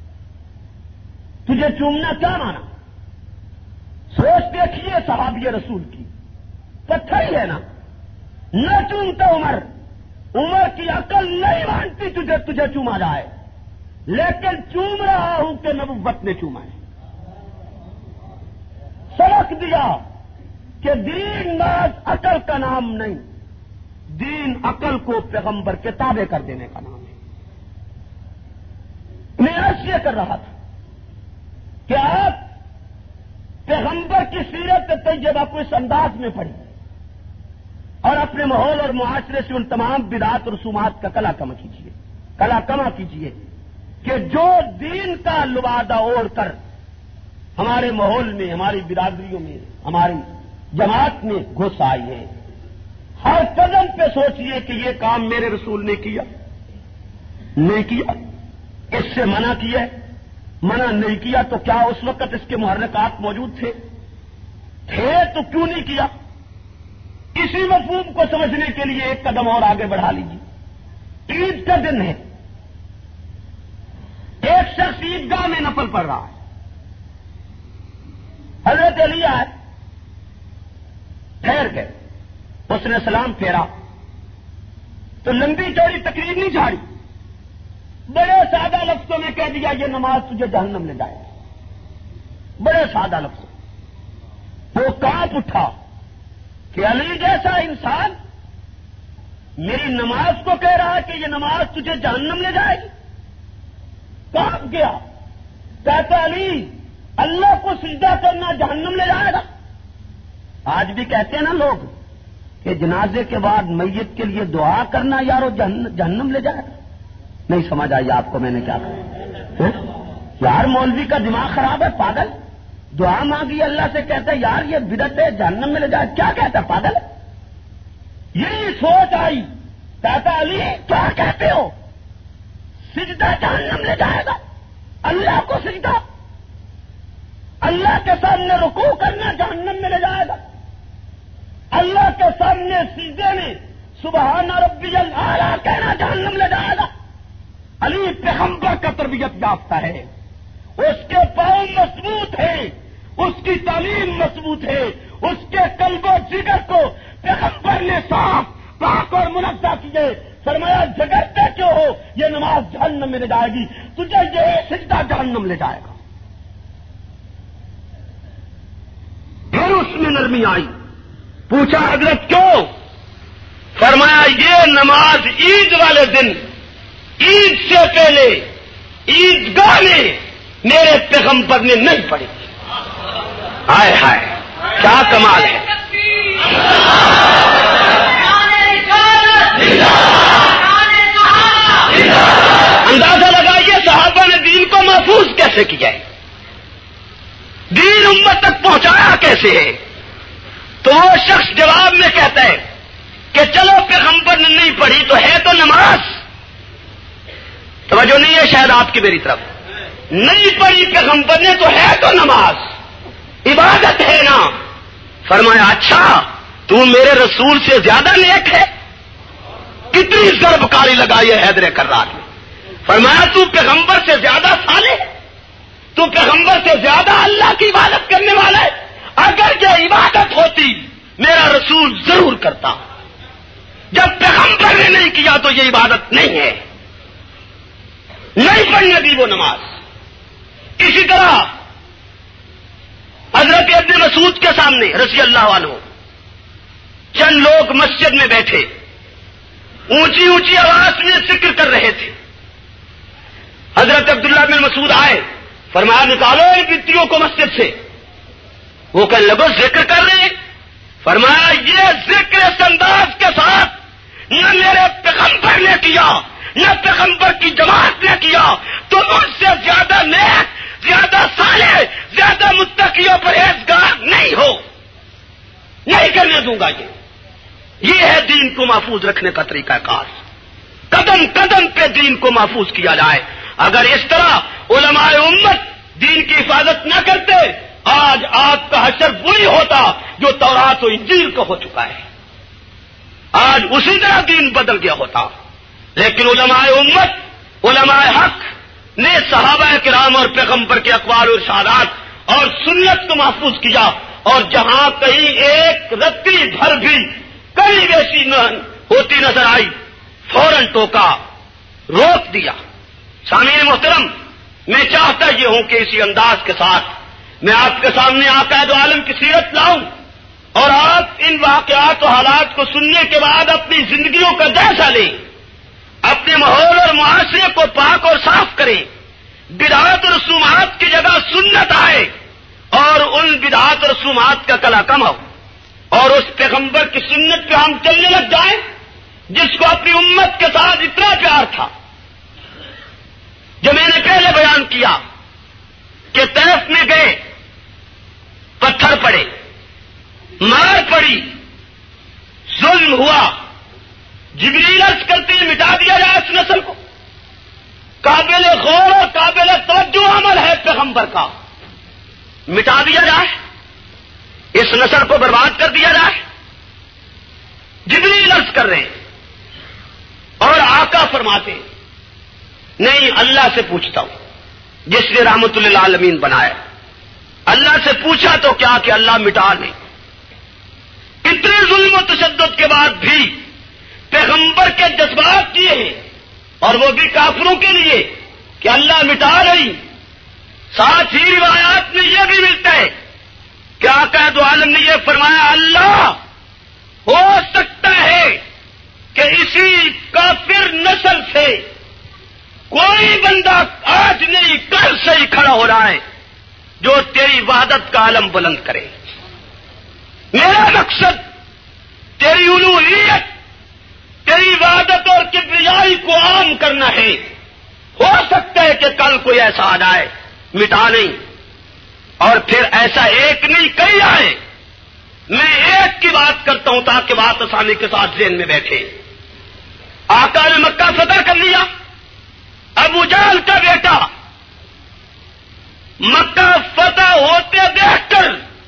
تجھے چومنا کیا مانا؟ سوچ دیکھیے صحابی رسول کی، پتھر ہی ہے نا. نہ چومتا عمر، عمر کی عقل نہیں مانتی تجھے چوما جائے، لیکن چوم رہا ہوں کہ نبوت نے چوما ہے. سبق دیا کہ دین محض عقل کا نام نہیں، دین عقل کو پیغمبر کے تابع کر دینے کا نام ہے. میں عرض یہ کر رہا تھا کہ آپ پیغمبر کی سیرت طیبہ کو اس انداز میں پڑھی اور اپنے ماحول اور معاشرے سے ان تمام بدعات اور رسومات کا کلا کما کیجیے کہ جو دین کا لبادہ اوڑھ کر ہمارے ماحول میں، ہماری برادریوں میں، ہماری جماعت میں گھس آئی ہے. ہر قدم پہ سوچیے کہ یہ کام میرے رسول نے کیا نہیں کیا، اس سے منع کیا، منع نہیں کیا تو کیا اس وقت اس کے محرکات موجود تھے تو کیوں نہیں کیا؟ اسی مفہوم کو سمجھنے کے لیے ایک قدم اور آگے بڑھا لیجیے. عید کا دن ہے، ایک شخص عیدگاہ میں نفل پڑھ رہا ہے. حضرت علی آئے، ٹھہر گئے، اس نے سلام پھیرا تو لمبی چوڑی تقریر نہیں جھاڑی، بڑے سادہ لفظوں میں کہہ دیا یہ نماز تجھے جہنم لے جائے. بڑے سادہ لفظ. وہ کانپ اٹھا کہ علی جیسا انسان میری نماز کو کہہ رہا ہے کہ یہ نماز تجھے جہنم لے جائے گی. کانپ گیا. کہتا علی اللہ کو سجدہ کرنا جہنم لے جائے گا. آج بھی کہتے ہیں نا لوگ کہ جنازے کے بعد میت کے لیے دعا کرنا یارو جہنم لے جائے گا. نہیں سمجھ آئی آپ کو میں نے کیا کہا؟ یار مولوی کا دماغ خراب ہے، پاگل. دعا مانگی اللہ سے، کہتا ہے یار یہ بدعت ہے جہنم میں لے جائے. کیا کہتا ہے پاگل؟ یہی سوچ آئی. کہتا علی کیا کہتے ہو؟ سجدہ جہنم لے جائے گا؟ اللہ کو سجدہ، اللہ کے سامنے رکوع کرنا جہنم میں لے جائے گا؟ اللہ کے سامنے سجدے میں سبحان ربی الاعلی کہنا جہنم لے جائے گا؟ علی پیغمبر کا تربیت یافتہ ہے، اس کے پاؤں مضبوط ہیں، اس کی تعلیم مضبوط ہے، اس کے قلب و جگر کو پیغمبر نے صاف پاک اور منزہ کیے. فرمایا جگرتے کیوں ہو، یہ نماز جہنم میں لے جائے گی، تجھے یہ سجدہ جہنم لے جائے گا. پھر اس میں نرمی آئی. پوچھا حضرت کیوں؟ فرمایا یہ نماز عید والے دن، عید سے پہلے عیدگاہ میں میرے پیغمبر نے نہیں پڑھی. ہائے ہائے کیا کمال ہے. اندازہ لگائیے صحابہ نے دین کو محفوظ کیسے کیا ہے، دین امت تک پہنچایا کیسے ہے. تو وہ شخص جواب میں کہتا ہے کہ چلو پیغمبر نے نہیں پڑھی تو ہے تو نماز. توجہ نہیں ہے شاید آپ کی میری طرف. نہیں پڑھی پیغمبر نے تو ہے تو نماز، عبادت ہے نا. فرمایا اچھا تو میرے رسول سے زیادہ نیک ہے. کتنی ضرب کاری لگائی ہے حیدر کرار نے. فرمایا تو پیغمبر سے زیادہ صالح، تو پیغمبر سے زیادہ اللہ کی عبادت کرنے والا ہے. اگر یہ عبادت ہوتی میرا رسول ضرور کرتا. جب پیغمبر نے نہیں کیا تو یہ عبادت نہیں ہے، نہیں پڑھنے دی وہ نماز. اسی طرح حضرت ابن مسعود کے سامنے رضی اللہ عنہ چند لوگ مسجد میں بیٹھے اونچی اونچی آواز میں ذکر کر رہے تھے. حضرت عبداللہ بن مسعود آئے، فرمایا نکالو ان گٹیوں کو مسجد سے. وہ کہنے لگو ذکر کر رہے ہیں. فرمایا یہ ذکر اس انداز کے ساتھ نہ میرے پیغمبر نے کیا نہ پیغمبر کی جماعت نے کیا، تو ان سے زیادہ نیک، زیادہ صالح، زیادہ متقی و پرہیزگار نہیں ہو، نہیں کرنے دوں گا. یہ ہے دین کو محفوظ رکھنے کا طریقہ کار. قدم قدم پہ دین کو محفوظ کیا جائے. اگر اس طرح علماء امت دین کی حفاظت نہ کرتے، آج آپ کا حشر وہی ہوتا جو تورات و انجیل کا ہو چکا ہے. آج اسی طرح دین بدل گیا ہوتا. لیکن علماء امت، علماء حق نے صحابہ کرام اور پیغمبر کے اقوال و ارشادات اور سنت کو محفوظ کیا، اور جہاں کہیں ایک رتی بھر بھی کہیں بیشی ہوتی نظر آئی فوراً ٹوکا، روک دیا. سامعین محترم، میں چاہتا یہ ہوں کہ اسی انداز کے ساتھ میں آپ کے سامنے آقائد عالم کی سیرت لاؤں، اور آپ ان واقعات و حالات کو سننے کے بعد اپنی زندگیوں کا جائزہ لیں، اپنے ماحول اور معاشرے کو پاک اور صاف کریں. بدعات اور رسومات کی جگہ سنت آئے، اور ان بدعات اور رسومات کا کلا کم ہو، اور اس پیغمبر کی سنت پہ ہم چلنے لگ جائیں جس کو اپنی امت کے ساتھ اتنا پیار تھا. جو میں نے پہلے بیان کیا کہ طیف میں گئے، پتھر پڑے، مار پڑی، ظلم ہوا، جبریل عرض کرتے ہیں مٹا دیا جائے اس نسل کو. قابل غور اور قابل توجہ عمل ہے پیغمبر کا، مٹا دیا جائے، اس نسل کو برباد کر دیا جائے. جبریل عرض کر رہے ہیں اور آقا فرماتے ہیں نہیں، اللہ سے پوچھتا ہوں جس نے رحمت للعالمین بنایا. اللہ سے پوچھا تو کیا کہ اللہ مٹا نہیں. اتنے ظلم و تشدد کے بعد بھی پیغمبر کے جذبات کیے ہیں، اور وہ بھی کافروں کے لیے کہ اللہ مٹا نہیں. ساتھ ہی روایات میں یہ بھی ملتا ہے کہ آقا دو عالم نے یہ فرمایا اللہ ہو سکتا ہے کہ اسی کافر نسل سے کوئی بندہ آج نہیں کل سے ہی کھڑا ہو رہا ہے جو تیری وحدت کا علم بلند کرے. میرا مقصد تیری الوہیت، تیری وحدت اور کبریائی کو عام کرنا ہے. ہو سکتا ہے کہ کل کوئی ایسا آ جائے، مٹا نہیں، اور پھر ایسا ایک نہیں کئی آئے. میں ایک کی بات کرتا ہوں تاکہ بات آسانی کے ساتھ ذہن میں بیٹھے. آقا نے مکہ فتح کر لیا. ابو جہل کا بیٹا مکہ فتح ہوتے دیکھ کر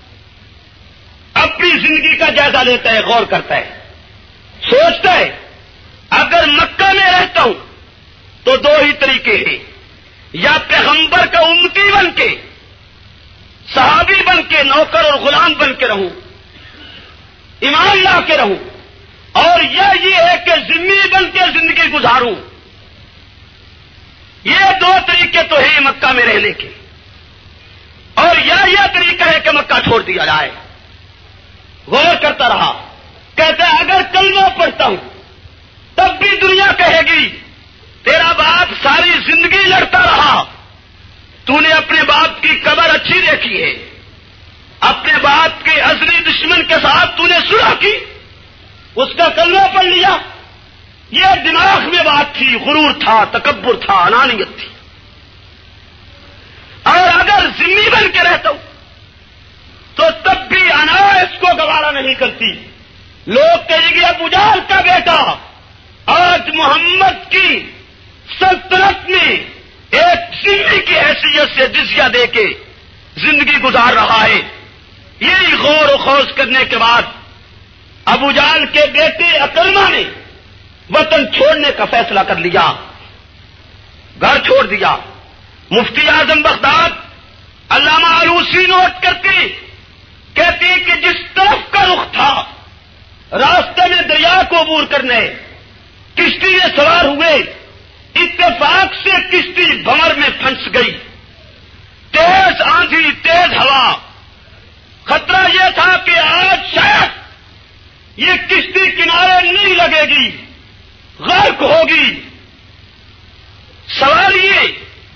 اپنی زندگی کا جائزہ لیتا ہے، غور کرتا ہے، سوچتا ہے اگر مکہ میں رہتا ہوں تو دو ہی طریقے ہیں، یا پیغمبر کا امتی بن کے، صحابی بن کے، نوکر اور غلام بن کے رہوں، ایمان لا کے رہوں، اور یہ ہے کہ ذمہ بن کے زندگی گزاروں. یہ دو طریقے تو ہیں مکہ میں رہنے کے، اور یہ طریقہ ہے کہ مکہ چھوڑ دیا جائے. غور کرتا رہا، کہتا ہے اگر کلمہ پڑھتا ہوں تب بھی دنیا کہے گی تیرا باپ ساری زندگی لڑتا رہا، تو نے اپنے باپ کی قبر اچھی دیکھی ہے، اپنے باپ کے ازلی دشمن کے ساتھ تو نے صلح کی، اس کا کلمہ پڑھ لیا. یہ دماغ میں بات تھی، غرور تھا، تکبر تھا، انانیت تھی. اور اگر ذمہ بن کے رہتا ہوں تو تب بھی انا اس کو گوارا نہیں کرتی. لوگ کہیں گے ابو جہل کا بیٹا آج محمد کی سلطنت میں ایک ذمہ کی حیثیت سے جزیہ دے کے زندگی گزار رہا ہے. یہی غور و خوض کرنے کے بعد ابو جہل کے بیٹے اکرمہ نے وطن چھوڑنے کا فیصلہ کر لیا، گھر چھوڑ دیا. مفتی اعظم بغداد علامہ آلوسی نوٹ کرتے کہتے ہیں کہ جس طرف کا رخ تھا راستے میں دریا کو عبور کرنے کشتی میں سوار ہوئے، اتفاق سے کشتی بھنور میں پھنس گئی. تیز آندھی، تیز ہوا. خطرہ یہ تھا کہ آج شاید یہ کشتی کنارے نہیں لگے گی، غرق ہوگی. سوال یہ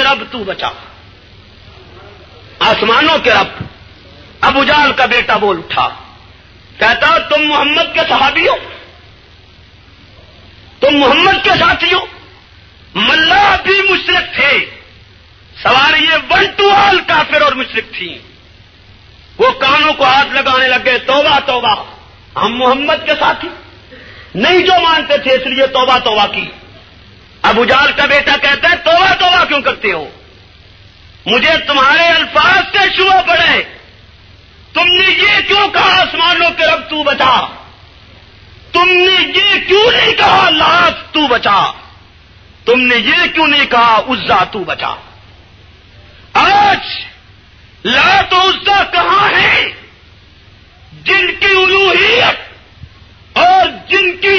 رب تو بچا، آسمانوں کے رب۔ ابو جہل کا بیٹا بول اٹھا، کہتا تم محمد کے صحابی ہو، تم محمد کے ساتھی ہو؟ ملا بھی مشرک تھے، سوار یہ ون ٹو آل کافر اور مشرک تھی۔ وہ کانوں کو ہاتھ لگانے لگے، توبہ توبہ، ہم محمد کے ساتھی نہیں جو مانتے تھے، اس لیے توبہ توبہ کی۔ ابو جہل کا بیٹا کہتا ہے توبہ توبہ کیوں کرتے ہو؟ مجھے تمہارے الفاظ سے شبہ پڑے، تم نے یہ کیوں کہا آسمانوں کے رب تو بچا؟ تم نے یہ کیوں نہیں کہا لات تو بچا؟ تم نے یہ کیوں نہیں کہا عزا تو بچا؟ آج لات و عزا کہاں ہیں جن کی الوہیت اور جن کی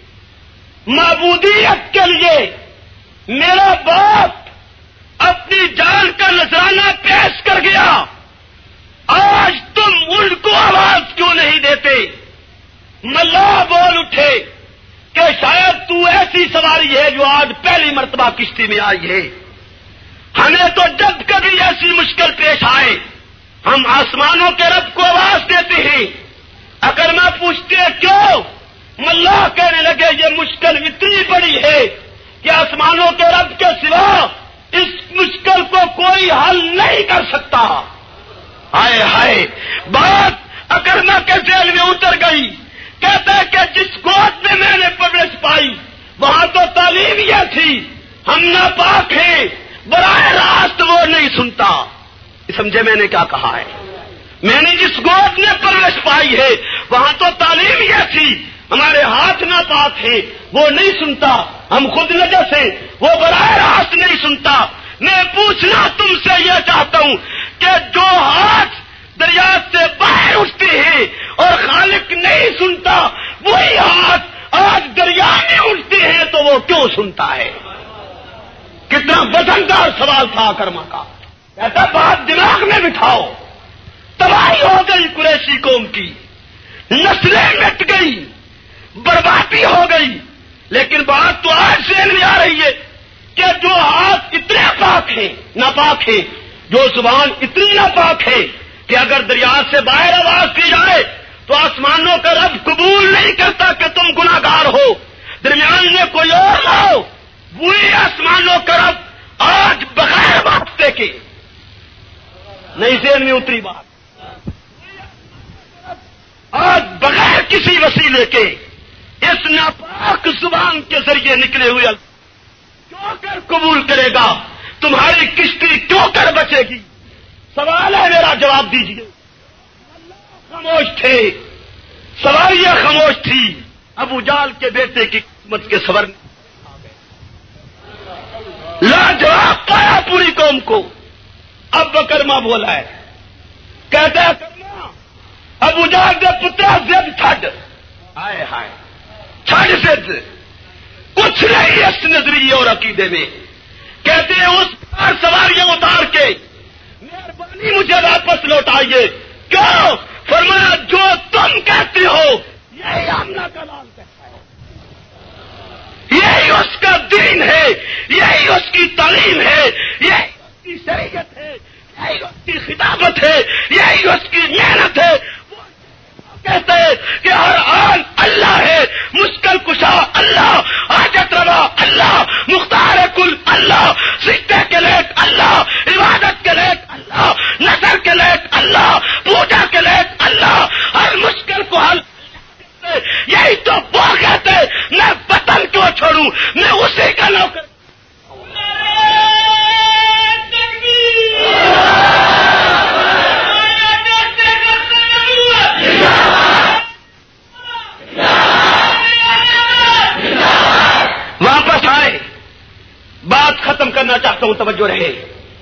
معبودیت کے لیے میرا باپ اپنی جان کا نذرانہ پیش کر گیا؟ آج تم ان کو آواز کیوں نہیں دیتے؟ ملا بول اٹھے کہ شاید تو ایسی سواری ہے جو آج پہلی مرتبہ کشتی میں آئی ہے، ہمیں تو جب کبھی ایسی مشکل پیش آئے ہم آسمانوں کے رب کو آواز دیتے ہیں۔ اگر میں پوچھتے کیوں؟ ملا کہنے لگے یہ مشکل اتنی بڑی ہے کہ آسمانوں کے رب کے سوا اس مشکل کو کوئی حل نہیں کر سکتا۔ ہائے ہائے، بات اکرما کے ذیل میں اتر گئی۔ کہتا ہے کہ جس گود میں نے پرورش پائی وہاں تو تعلیم یہ تھی ہم ناپاک ہیں، براہ راست وہ نہیں سنتا۔ سمجھے میں نے کیا کہا ہے؟ میں نے جس گود میں پرورش پائی ہے وہاں تو تعلیم یہ تھی ہمارے ہاتھ ناپاک ہیں، وہ نہیں سنتا، ہم خود نجس ہیں، وہ براہ راست نہیں سنتا۔ میں پوچھنا تم سے یہ چاہتا ہوں کہ جو ہاتھ دریا سے باہر اٹھتے ہیں اور خالق نہیں سنتا، وہی ہاتھ آج دریا میں اٹھتے ہیں تو وہ کیوں سنتا ہے؟ کتنا وزندار سوال تھا کرما کا۔ کہتا بات دماغ میں بٹھاؤ، تباہی ہو گئی قریشی قوم کی، نسلیں مٹ گئی، بربادی ہو گئی، لیکن بات تو آج ذہن میں آ رہی ہے کہ جو ہاتھ اتنے پاک ہیں، ناپاک ہیں، جو زبان اتنی ناپاک ہے کہ اگر دریا سے باہر آواز کی جائے تو آسمانوں کا رب قبول نہیں کرتا کہ تم گناہگار ہو، درمیان میں کوئی اور لاؤ، وہی آسمانوں کا رب آج بغیر واسطے کے، نہیں ذہن میں اتری بات، آج بغیر کسی وسیلے کے اس ناپاک زبان کے ذریعے نکلے ہوئے کیوں کر قبول کرے گا؟ تمہاری کشتی کیوں کر بچے گی؟ سوال ہے میرا، جواب دیجیے۔ خاموش تھے، سواریاں خاموش تھی، ابو جہل کے بیٹے کی قسمت کے سور لاجواب پایا پوری قوم کو۔ اب کرما بولا ہے، کہتا ہے کرما ابو جہل کے پترا زد چھڈ، ہائے ہائے چھڈ زد، کچھ نہیں اس نظریے اور عقیدے میں۔ کہتے ہیں اس پر سواریاں اتار کے مہربانی مجھے واپس لوٹائیے۔ کیوں؟ فرمایا جو تم کہتے ہو یہی آمنہ کا لال کہتا ہے، یہی اس کا دین ہے، یہی اس کی تعلیم ہے، یہی اس کی شریعت ہے، یہی اس کی خطابت ہے، یہی اس کی محنت ہے۔ وہ کہتے ہیں کہ ہر آن اللہ ہے، مشکل کشا اللہ، حاجت روا اللہ، مختار کل اللہ، سجدے کے لیک اللہ، عبادت کے لیک اللہ، نظر کے لیک اللہ، پوجا کے لیک اللہ، ہر مشکل کو حل۔ یہی تو وہ کہتے میں وطن کیوں چھوڑوں، میں اسی کا نوکر۔ واپس آئے، بات ختم کرنا چاہتا ہوں، توجہ رہے۔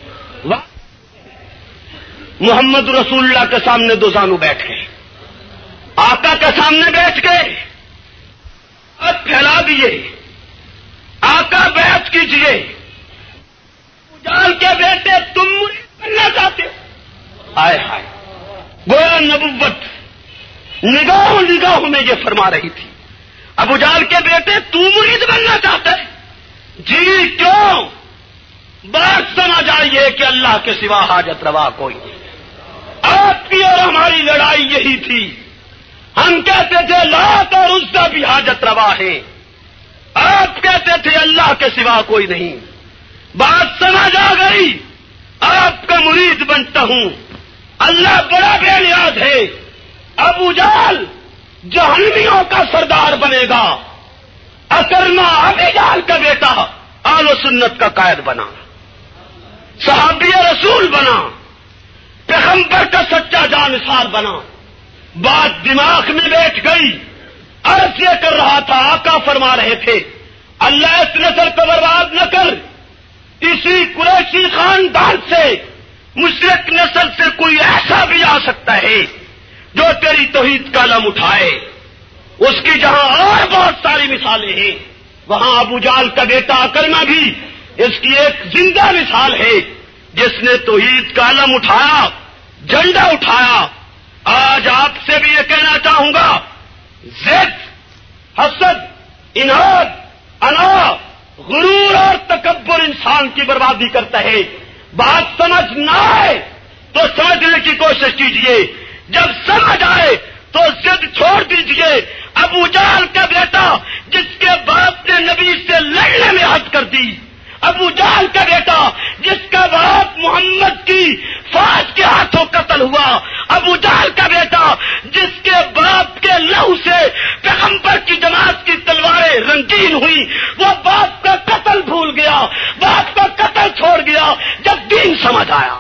محمد رسول اللہ کے سامنے دو زانو بیٹھ گئے، آقا کے سامنے بیٹھ گئے، اب پھیلا دیے، آقا بیعت کیجئے۔ جال کے بیٹے تم مرید بننا چاہتے ہو؟ ہائے ہائے، گویا نبوت نگاہوں نگاہوں میں یہ فرما رہی تھی۔ ابو جہل کے بیٹے تو مرید بننا چاہتا ہے؟ جی کیوں؟ بات سمجھ آئیے کہ اللہ کے سوا حاجت روا کوئی نہیں. آپ کی اور ہماری لڑائی یہی تھی. ہم کہتے تھے لات اور عزا بھی حاجت روا ہیں. آپ کہتے تھے اللہ کے سوا کوئی نہیں. بات سمجھ آ گئی. آپ کا مرید بنتا ہوں. اللہ بڑا بے نیاز ہے. ابو جہل جہنمیوں کا سردار بنے گا. اکرما ابی جہل کا بیٹا آل و سنت کا قائد بنا, صحابی رسول بنا, پیغمبر کا سچا جانثار بنا. بات دماغ میں بیٹھ گئی. عرض یہ کر رہا تھا, آقا فرما رہے تھے اللہ اس نسل کو برباد نہ کر. اسی قریشی خاندان سے مشرک نسل سے کوئی ایسا بھی آ سکتا ہے جو تیری توحید کا علم اٹھائے. اس کی جہاں اور بہت ساری مثالیں ہیں, وہاں ابو جہل کا بیٹا اکرما بھی اس کی ایک زندہ مثال ہے جس نے توحید کا علم اٹھایا, جھنڈا اٹھایا. آج آپ سے بھی یہ کہنا چاہوں گا, ضد, حسد, اناد, انا, غرور اور تکبر انسان کی بربادی کرتا ہے. بات سمجھ نہ آئے تو سمجھنے کی کوشش کیجئے. جب سمجھ آئے تو ضد چھوڑ دیجئے. ابو جہل کا بیٹا جس کے باپ نے نبی سے لڑنے میں حد کر دی, ابو جہل کا بیٹا جس کا باپ محمد کی فوج کے ہاتھوں قتل ہوا, ابو جہل کا بیٹا جس کے باپ کے لہو سے پیغمبر کی جماعت کی تلواریں رنگین ہوئی, وہ باپ کا قتل بھول گیا, باپ کا قتل چھوڑ گیا جب دین سمجھ آیا.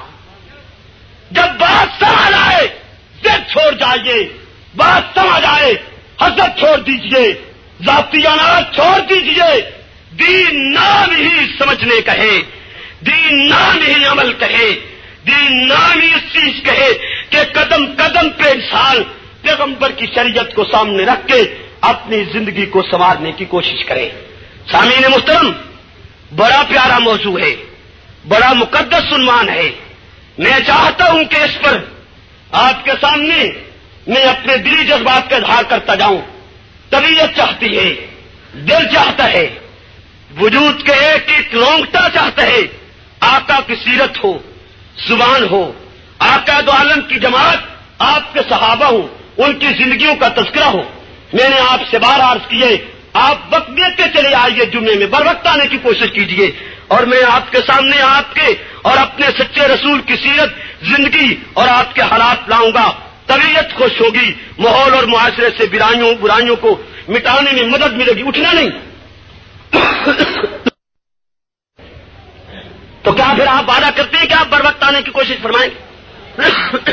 جب بات سمجھ آئے ضد چھوڑ جائیے. بات سمجھ آئے حسد چھوڑ دیجئے, ذاتی اناج چھوڑ دیجئے. دین نام ہی سمجھنے کہے, دین نام ہی عمل کہے, دین نام ہی اس چیز کہے کہ قدم قدم پہ انسان پیغمبر کی شریعت کو سامنے رکھ کے اپنی زندگی کو سنوارنے کی کوشش کرے. سامعین محترم, بڑا پیارا موضوع ہے, بڑا مقدس عنوان ہے. میں چاہتا ہوں کہ اس پر آپ کے سامنے میں اپنے دلی جذبات کا اظہار کرتا جاؤں. طبیعت چاہتی ہے, دل چاہتا ہے, وجود کے ایک ایک رونگٹا چاہتا ہے آقا کی سیرت ہو, زبان ہو, آقا دو عالم کی جماعت آپ کے صحابہ ہوں, ان کی زندگیوں کا تذکرہ ہو. میں نے آپ سے بار عرض کیے, آپ وقت دیتے چلے آئیے, جمعے میں بر وقت آنے کی کوشش کیجیے, اور میں آپ کے سامنے آپ کے اور اپنے سچے رسول کی سیرت, زندگی اور آپ کے حالات لاؤں گا. طبیعت خوش ہوگی, ماحول اور معاشرے سے برائیوں کو مٹانے میں مدد ملے گی. اٹھنا نہیں تو کیا پھر آپ وعدہ کرتے ہیں کہ آپ بر وقت آنے کی کوشش فرمائیں گے؟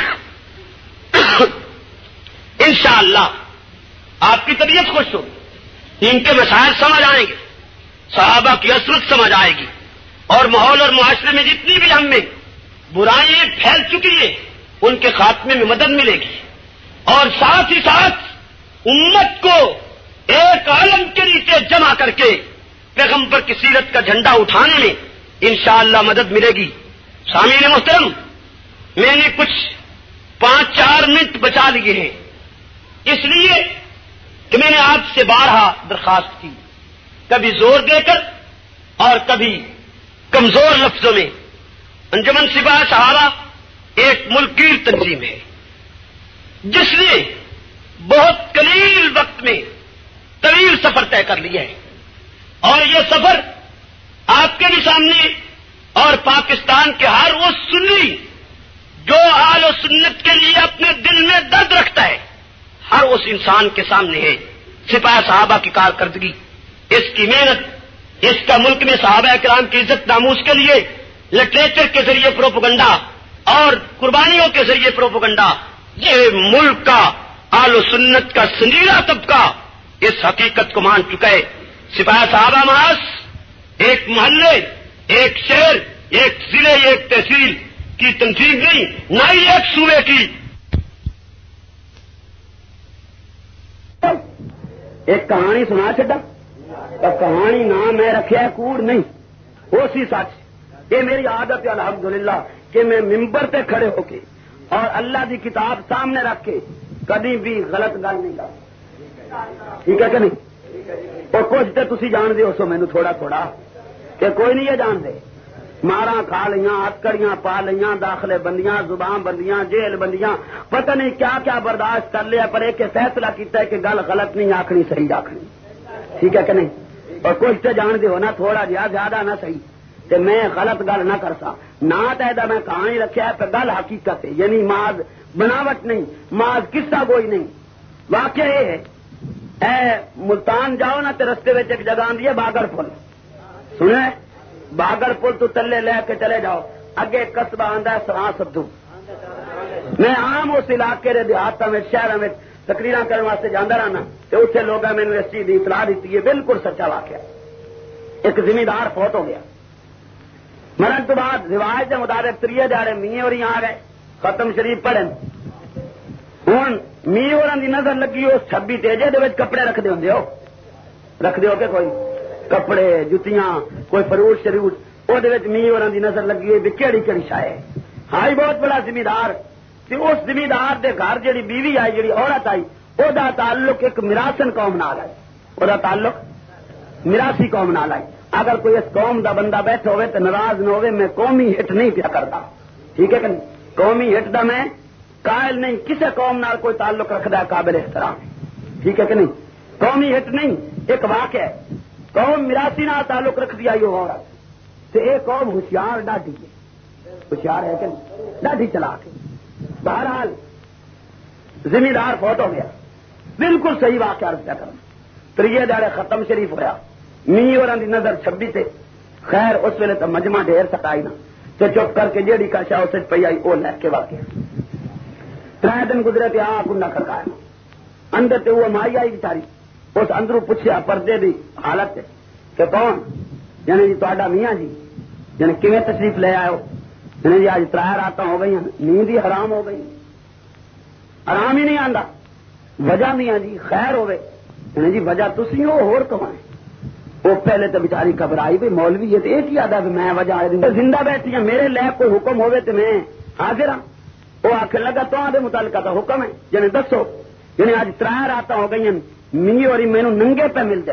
انشاءاللہ آپ کی طبیعت خوش ہوگی, ان کے مسائل سمجھ آئیں گے, صحابہ کی عصمت سمجھ آئے گی, اور ماحول اور معاشرے میں جتنی بھی ہم میں برائیاں پھیل چکی ہیں ان کے خاتمے میں مدد ملے گی. اور ساتھ ہی ساتھ امت کو ایک عالم کے نیچے جمع کر کے پیغمبر کی سیرت کا جھنڈا اٹھانے میں انشاءاللہ مدد ملے گی. سامعین محترم, میں نے کچھ 5-4 منٹ بچا لیے ہیں, اس لیے کہ میں نے آپ سے بارہا درخواست کی, کبھی زور دے کر اور کبھی کمزور لفظوں میں. انجمن سپاہ صحابہ ایک ملکگیر تنظیم ہے جس نے بہت قلیل وقت میں طویل سفر طے کر لیا ہے, اور یہ سفر آپ کے بھی سامنے اور پاکستان کے ہر وہ سنی جو اہل و سنت کے لیے اپنے دل میں درد رکھتا ہے, ہر اس انسان کے سامنے ہے. سپاہ صحابہ کی کارکردگی, اس کی محنت, اس کا ملک میں صحابہ کرام کی عزت ناموس کے لیے لٹریچر کے ذریعے پروپیگنڈا اور قربانیوں کے ذریعے پروپیگنڈا, یہ ملک کا اہل و سنت کا سنجیدہ طبقہ اس حقیقت کو مان چکا ہے. سپاہ صحابہ محض ایک محلے, ایک شہر, ایک ضلع, ایک تحصیل کی تنظیم نہیں, نہ ہی ایک صوبے کی. ایک کہانی سنا چڈا, کہانی نام میں رکھیا کوڑ نہیں, وہ سی سچ. یہ میری عادت ہے الحمدللہ کہ میں ممبر پہ کھڑے ہو کے اور اللہ دی کتاب سامنے رکھ کے کبھی بھی غلط گل نہیں کرتا. ٹھیک ہے کہ نہیں؟ اور کچھ تو تھی جان دے سو مینو تھوڑا تھوڑا کہ کوئی نہیں یہ جان دے, مارا کھا لیاں، ہتکڑیاں پا لیاں، داخلے بندیاں، زبان بندیاں، جیل بندیاں، پتہ نہیں کیا کیا برداشت کر لیا، پر ایک فیصلہ کیتا ہے کہ گل غلط نہیں آکھنی، صحیح آکھنی، ٹھیک ہے کہ نہیں؟ اور کچھ تو جان دے ہونا تھوڑا جہا زیادہ نہ صحیح تے میں غلط گل نہ کرسا نہ تیدا میں کہانی رکھیا ہے پہ گل حقیقت ہے، یعنی ماز بناوٹ نہیں، ماز قصہ کوئی نہیں، واقعہ یہ ہے۔ اے ملتان جاؤ نا تے رستے وچ ایک جگہ آندی ہے باگڑ پل، سنے باگڑ پل تو تلے لے کے چلے جاؤ، اگے قصبہ آندا ہے سراں سدھو۔ میں عام اس علاقے دے دیہاتاں میں شہراں میں تقریراں کرنے واسطے جاندا رہنا تے اتنے لوگاں میں نے اس چیز دی اطلاع دیتی ہے، بالکل سچا واقعہ۔ ایک زمیندار فوت ہو گیا، مرن تو بعد رواج کے مطابق 3 دہاڑے میاں اور آ گئے ختم شریف پڑھن۔ ہوں میاں اور دی نظر لگی اس 26 تیجے دے وچ کپڑے رکھ دے ہو، رکھ دے ہو کہ کوئی کپڑے جتیاں کوئی فروٹ شروٹ وہ میاں اور دی نظر لگی ہوئی کہڑی کہڑی شاید ہائی بہت بڑا زمیندار کہ اس زمیندار دے گھر جڑی بیوی آئی جڑی عورت آئی وہ دا تعلق ایک میراثن قوم نال ہے، وہ دا تعلق میراثی قوم نال ہے۔ اگر کوئی اس قوم دا بندہ بیٹھا ہوئے تو ناراض نہ ہوئے، میں قومی ہٹ نہیں پیا کرتا، ٹھیک ہے کہ نہیں؟ قومی ہٹ دا میں قائل نہیں، کسے قوم نال کوئی تعلق رکھدا ہے قابل احترام، ٹھیک ہے کہ نہیں؟ قومی ہٹ نہیں، ایک واقعہ ہے، قوم میراثی نال تعلق رکھ دیا یہ عورت تے ایک قوم ہوشیار ڈاڈی ہے، ہوشیار ہے کہ نہیں؟ ڈاڈی چلا کے بہرحال زمیندار فوت ہو گیا، بالکل صحیح واقعہ عرض کرنا۔ 3 دہاڑے ختم شریف ہویا، میاں اور دی نظر 26 تے، خیر اس ویلے تو مجمع ڈھیر سکائی نا تو چپ کر کے جیڑی کاشا اسے پی آئی وہ لے کے واقعہ۔ 3 دن گزرے تے آ کنڈا کھڑکایا، اندر تے وہ مائی آئی بیچاری، اس اندروں پوچھیا پردے دی حالت کہ کون؟ یعنی جی تہاڈا میاں جی، یعنی کیویں تشریف لے آئے ہو؟ یعنی جی آج 3 راتاں ہو گئی، نیند ہی حرام ہو گئی، آرام ہی نہیں آندا۔ وجہ میاں جی خیر ہوئے؟ یعنی جی وجہ تسی ہو اور کون ہے؟ وہ پہلے تو بیچاری گھبرائی بھی مولوی ہے تو یہ کیا تھا کہ میں وجہ زندہ بیٹھی ہوں، میرے لے کوئی حکم ہوئے تو میں حاضر ہوں۔ وہ آخر لگا تو آدھے متعلقہ تو حکم ہے، یعنی دسو، یعنی آج 3 راتاں ہو گئی ہیں، می اور مینو ننگے پہ ملتے،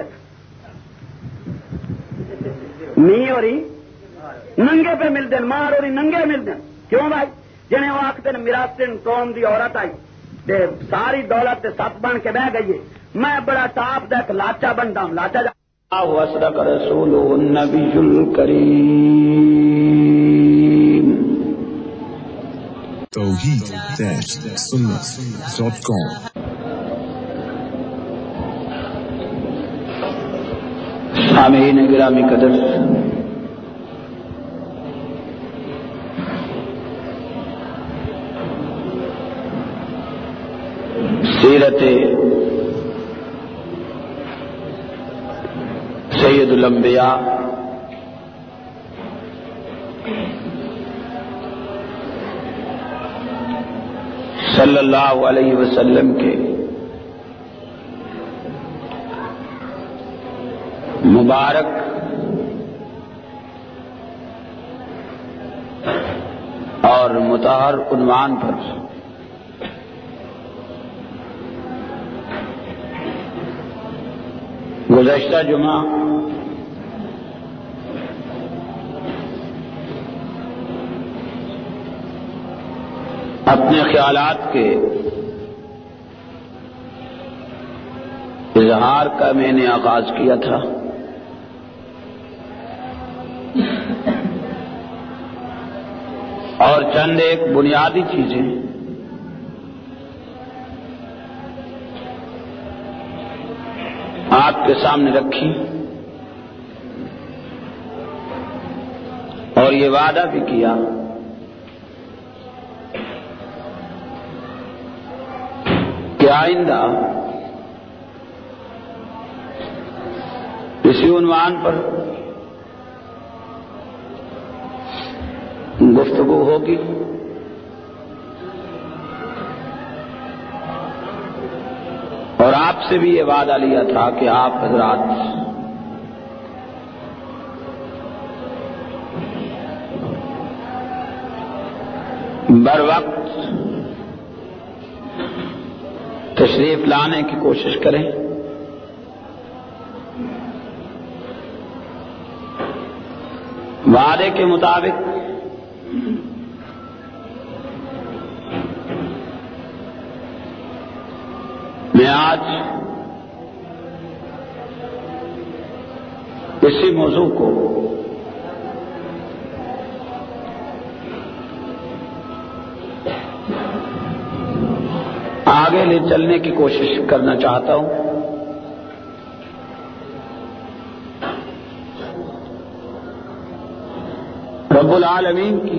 می اور ننگے پہ ملتے، مار اور ننگے ملتے، کیوں بھائی؟ جنہیں وہ آخر میراثن قوم دی عورت آئی تے ساری دولت 7 بن کے بہ گئی ہے، میں بڑا ٹاپ دا ایک لاچا بنتا ہوں، لاچا وصدق رسوله النبي الكريم توحید-sunnah.com سامعین گرامی قدر، سیرت سید الانبیاء صلی اللہ علیہ وسلم کے مبارک اور مطہر عنوان پر گزشتہ جمعہ اپنے خیالات کے اظہار کا میں نے آغاز کیا تھا، اور چند ایک بنیادی چیزیں آپ کے سامنے رکھی، اور یہ وعدہ بھی کیا کہ آئندہ اسی عنوان پر گفتگو ہوگی، اور آپ سے بھی یہ وعدہ لیا تھا کہ آپ حضرات بر وقت تشریف لانے کی کوشش کریں، وعدے کے مطابق میں آج اسی موضوع کو آگے لے چلنے کی کوشش کرنا چاہتا ہوں۔ رب العالمین کی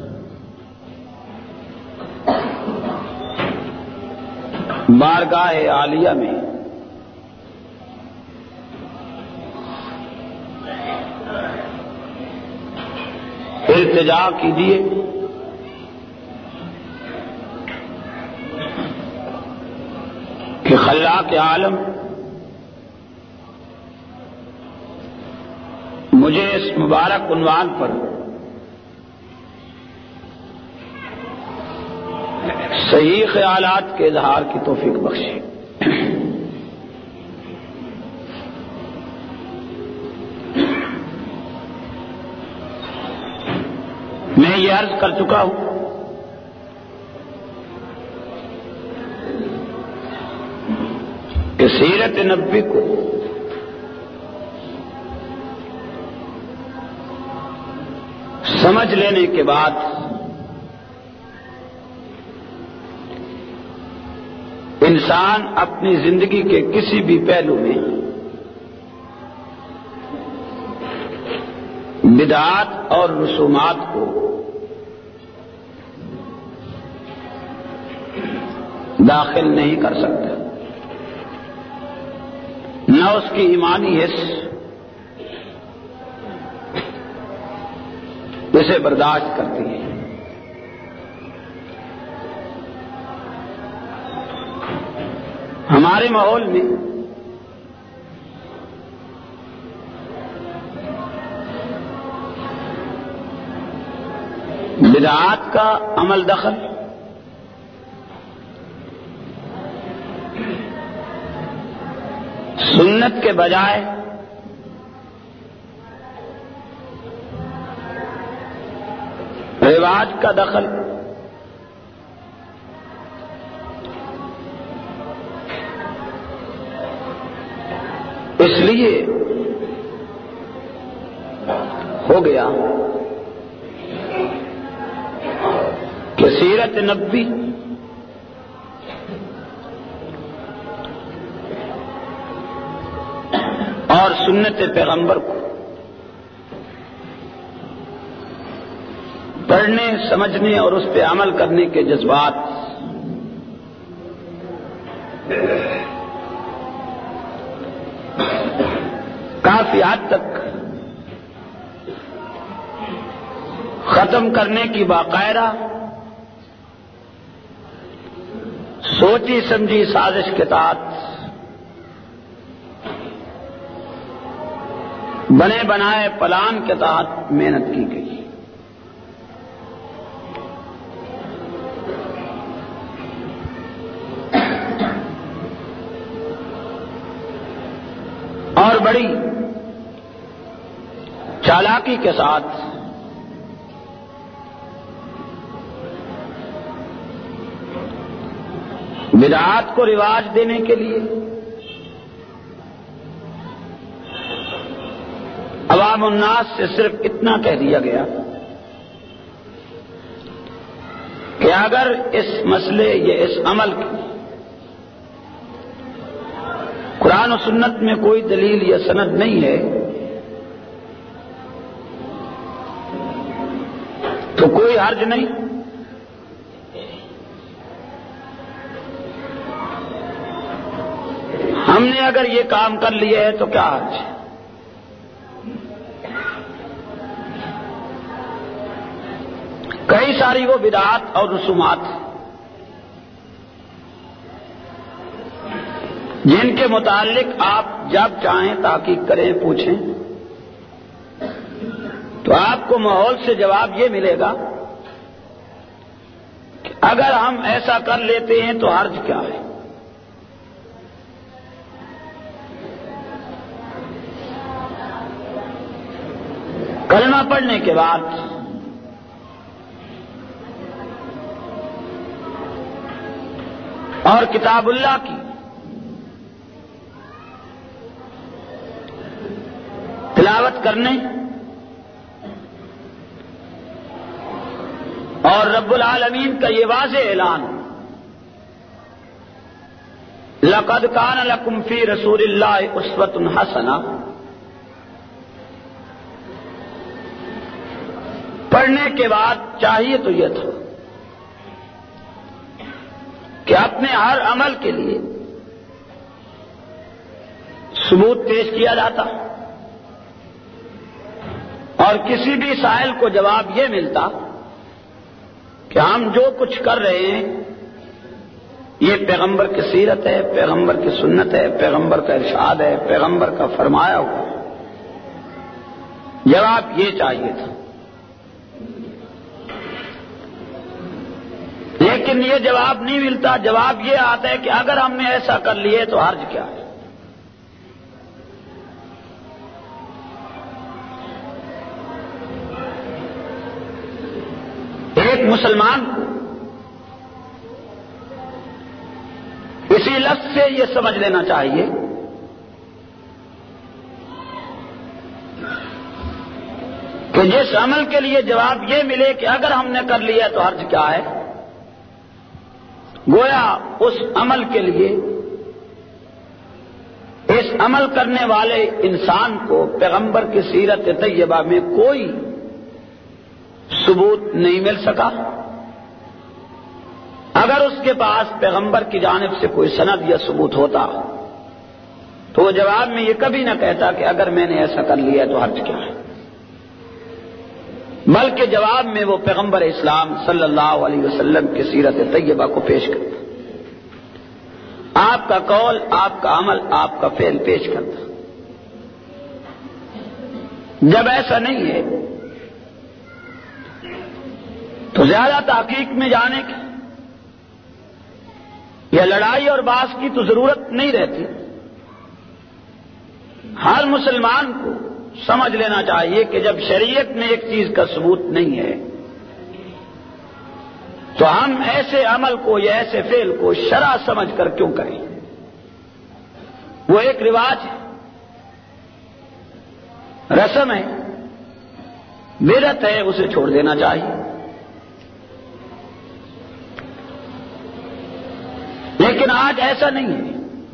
بارگاہ عالیہ میں التجا کیجیے کہ خلاق عالم مجھے اس مبارک عنوان پر صحیح خیالات کے اظہار کی توفیق بخشے۔ میں یہ عرض کر چکا ہوں کہ سیرت نبوی کو سمجھ لینے کے بعد انسان اپنی زندگی کے کسی بھی پہلو میں بدعات اور رسومات کو داخل نہیں کر سکتا، نہ اس کی ایمانی حص اسے برداشت کرتی ہے۔ ہمارے ماحول میں بدعات کا عمل دخل سنت کے بجائے رواج کا دخل اس لیے ہو گیا کہ سیرت نبوی اور سنت پیغمبر کو پڑھنے، سمجھنے اور اس پہ عمل کرنے کے جذبات کافی حد تک ختم کرنے کی باقاعدہ سوچی سمجھی سازش کے تحت بنے بنائے پلان کے تحت محنت کی گئی۔ اور بڑی چالاکی کے ساتھ بدعات کو رواج دینے کے لیے عوام الناس سے صرف اتنا کہہ دیا گیا کہ اگر اس مسئلے یا اس عمل کی قرآن و سنت میں کوئی دلیل یا سند نہیں ہے تو کوئی حرج نہیں، ہم نے اگر یہ کام کر لیا ہے تو کیا حرج ہے۔ کئی ساری وہ بدعات اور رسومات جن کے متعلق آپ جب چاہیں تحقیق کریں، پوچھیں تو آپ کو ماحول سے جواب یہ ملے گا کہ اگر ہم ایسا کر لیتے ہیں تو حرج کیا ہے۔ کلمہ پڑھنے کے بعد اور کتاب اللہ کی تلاوت کرنے اور رب العالمین کا یہ واضح اعلان لقد کان لکم فی رسول اللہ اسوۃ حسنہ پڑھنے کے بعد چاہیے تو یہ تھا کہ اپنے ہر عمل کے لیے ثبوت پیش کیا جاتا اور کسی بھی سائل کو جواب یہ ملتا کہ ہم جو کچھ کر رہے ہیں یہ پیغمبر کی سیرت ہے، پیغمبر کی سنت ہے، پیغمبر کا ارشاد ہے، پیغمبر کا فرمایا ہوا ہے۔ جواب یہ چاہیے تھا، لیکن یہ جواب نہیں ملتا۔ جواب یہ آتا ہے کہ اگر ہم نے ایسا کر لیے تو حرج کیا ہے۔ ایک مسلمان کو اسی لفظ سے یہ سمجھ لینا چاہیے کہ جس عمل کے لیے جواب یہ ملے کہ اگر ہم نے کر لیا تو حرج کیا ہے، گویا اس عمل کے لیے اس عمل کرنے والے انسان کو پیغمبر کی سیرت طیبہ میں کوئی ثبوت نہیں مل سکا۔ اگر اس کے پاس پیغمبر کی جانب سے کوئی سند یا ثبوت ہوتا تو وہ جواب میں یہ کبھی نہ کہتا کہ اگر میں نے ایسا کر لیا تو حرج کیا ہے، بلکہ جواب میں وہ پیغمبر اسلام صلی اللہ علیہ وسلم کی سیرت طیبہ کو پیش کرتا، آپ کا قول، آپ کا عمل، آپ کا فعل پیش کرتا۔ جب ایسا نہیں ہے تو زیادہ تحقیق میں جانے کی یا لڑائی اور بحث کی تو ضرورت نہیں رہتی۔ ہر مسلمان کو سمجھ لینا چاہیے کہ جب شریعت میں ایک چیز کا ثبوت نہیں ہے تو ہم ایسے عمل کو یا ایسے فعل کو شرع سمجھ کر کیوں کریں؟ وہ ایک رواج ہے، رسم ہے، بدعت ہے، اسے چھوڑ دینا چاہیے۔ لیکن آج ایسا نہیں ہے۔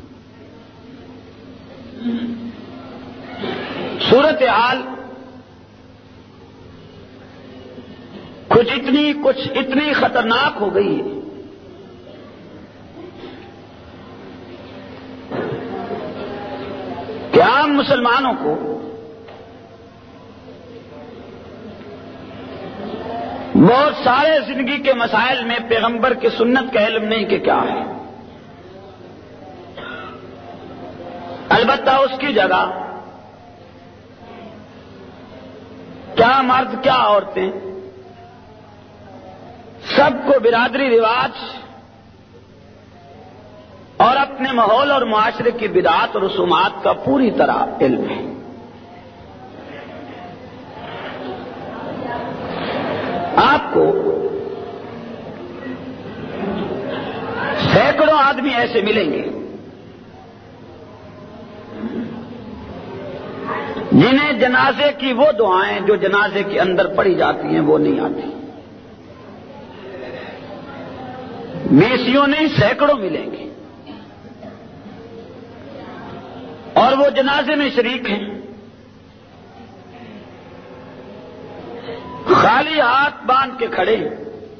صورتحال کچھ اتنی خطرناک ہو گئی ہے کہ عام مسلمانوں کو بہت سارے زندگی کے مسائل میں پیغمبر کی سنت کا علم نہیں کہ کیا ہے۔ البتہ اس کی جگہ کیا مرد کیا عورتیں سب کو برادری رواج اور اپنے ماحول اور معاشرے کی بدعات اور رسومات کا پوری طرح علم ہے۔ آپ کو سینکڑوں آدمی ایسے ملیں گے جنہیں جنازے کی وہ دعائیں جو جنازے کے اندر پڑھی جاتی ہیں وہ نہیں آتی۔ بیسیوں نہیں، سینکڑوں ملیں گے اور وہ جنازے میں شریک ہیں، خالی ہاتھ باندھ کے کھڑے ہیں۔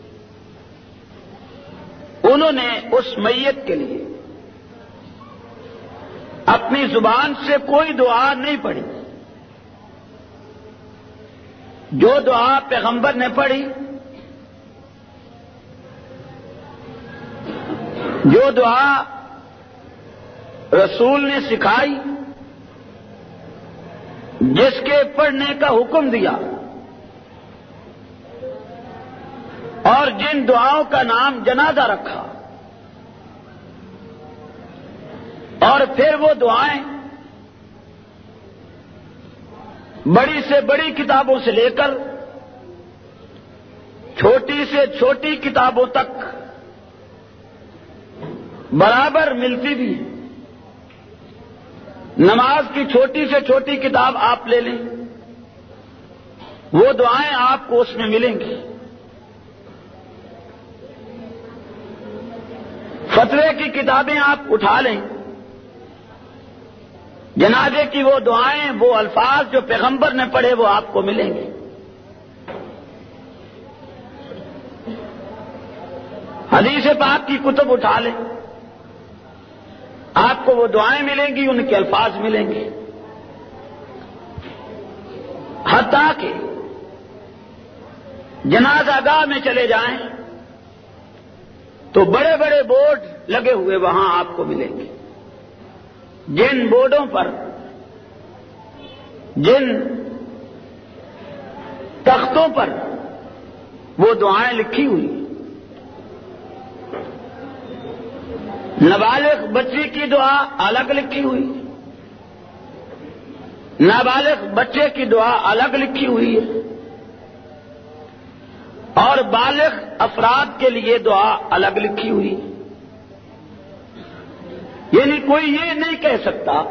انہوں نے اس میت کے لیے اپنی زبان سے کوئی دعا نہیں پڑھی۔ جو دعا پیغمبر نے پڑھی، جو دعا رسول نے سکھائی، جس کے پڑھنے کا حکم دیا، اور جن دعاؤں کا نام جنازہ رکھا، اور پھر وہ دعائیں بڑی سے بڑی کتابوں سے لے کر چھوٹی سے چھوٹی کتابوں تک برابر ملتی بھی ہیں۔ نماز کی چھوٹی سے چھوٹی کتاب آپ لے لیں، وہ دعائیں آپ کو اس میں ملیں گی۔ فتوے کی کتابیں آپ اٹھا لیں، جنازے کی وہ دعائیں، وہ الفاظ جو پیغمبر نے پڑھے وہ آپ کو ملیں گے۔ حدیث پاک کی کتب اٹھا لیں، آپ کو وہ دعائیں ملیں گی، ان کے الفاظ ملیں گے۔ حتیٰ کہ جنازہ گاہ میں چلے جائیں تو بڑے بڑے بورڈ لگے ہوئے وہاں آپ کو ملیں گے، جن بورڈوں پر، جن تختوں پر وہ دعائیں لکھی ہوئی۔ نابالغ بچی کی دعا الگ لکھی ہوئی، نابالغ بچے کی دعا الگ لکھی ہوئی ہے، اور بالغ افراد کے لیے دعا الگ لکھی ہوئی ہے۔ یعنی کوئی یہ نہیں کہہ سکتا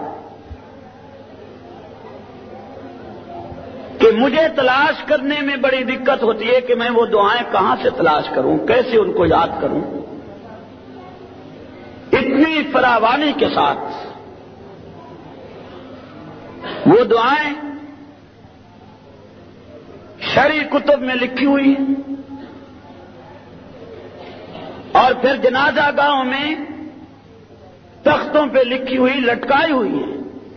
کہ مجھے تلاش کرنے میں بڑی دقت ہوتی ہے کہ میں وہ دعائیں کہاں سے تلاش کروں، کیسے ان کو یاد کروں۔ اتنی فراوانی کے ساتھ وہ دعائیں شرعی کتب میں لکھی ہوئی ہیں، اور پھر جنازہ گاہوں میں تختوں پہ لکھی ہوئی، لٹکائی ہوئی ہیں۔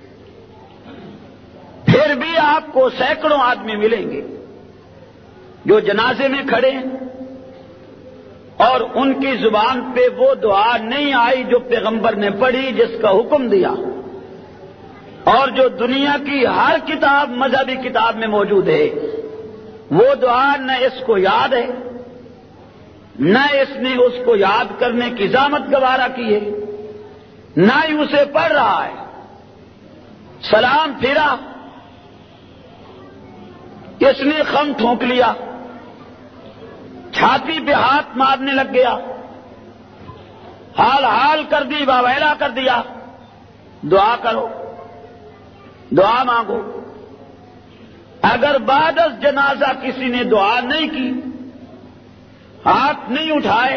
پھر بھی آپ کو سینکڑوں آدمی ملیں گے جو جنازے میں کھڑے ہیں اور ان کی زبان پہ وہ دعا نہیں آئی جو پیغمبر نے پڑھی، جس کا حکم دیا، اور جو دنیا کی ہر کتاب، مذہبی کتاب میں موجود ہے۔ وہ دعا نہ اس کو یاد ہے، نہ اس نے اس کو یاد کرنے کی زحمت گوارا کی ہے، نہ ہی اسے پڑھ رہا ہے۔ سلام پھرا، اس نے خم ٹھونک لیا، چھاتی پہ ہاتھ مارنے لگ گیا، حال حال کر دی، واویلا کر دیا۔ دعا کرو، دعا مانگو۔ اگر بعد از جنازہ کسی نے دعا نہیں کی، ہاتھ نہیں اٹھائے،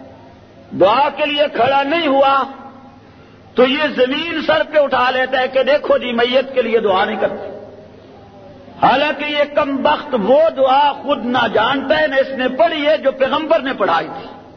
دعا کے لیے کھڑا نہیں ہوا، تو یہ زمین سر پہ اٹھا لیتا ہے کہ دیکھو جی میت کے لیے دعا نہیں کرتے۔ حالانکہ یہ کم بخت وہ دعا خود نہ جانتا ہے، نہ اس نے پڑھی ہے جو پیغمبر نے پڑھائی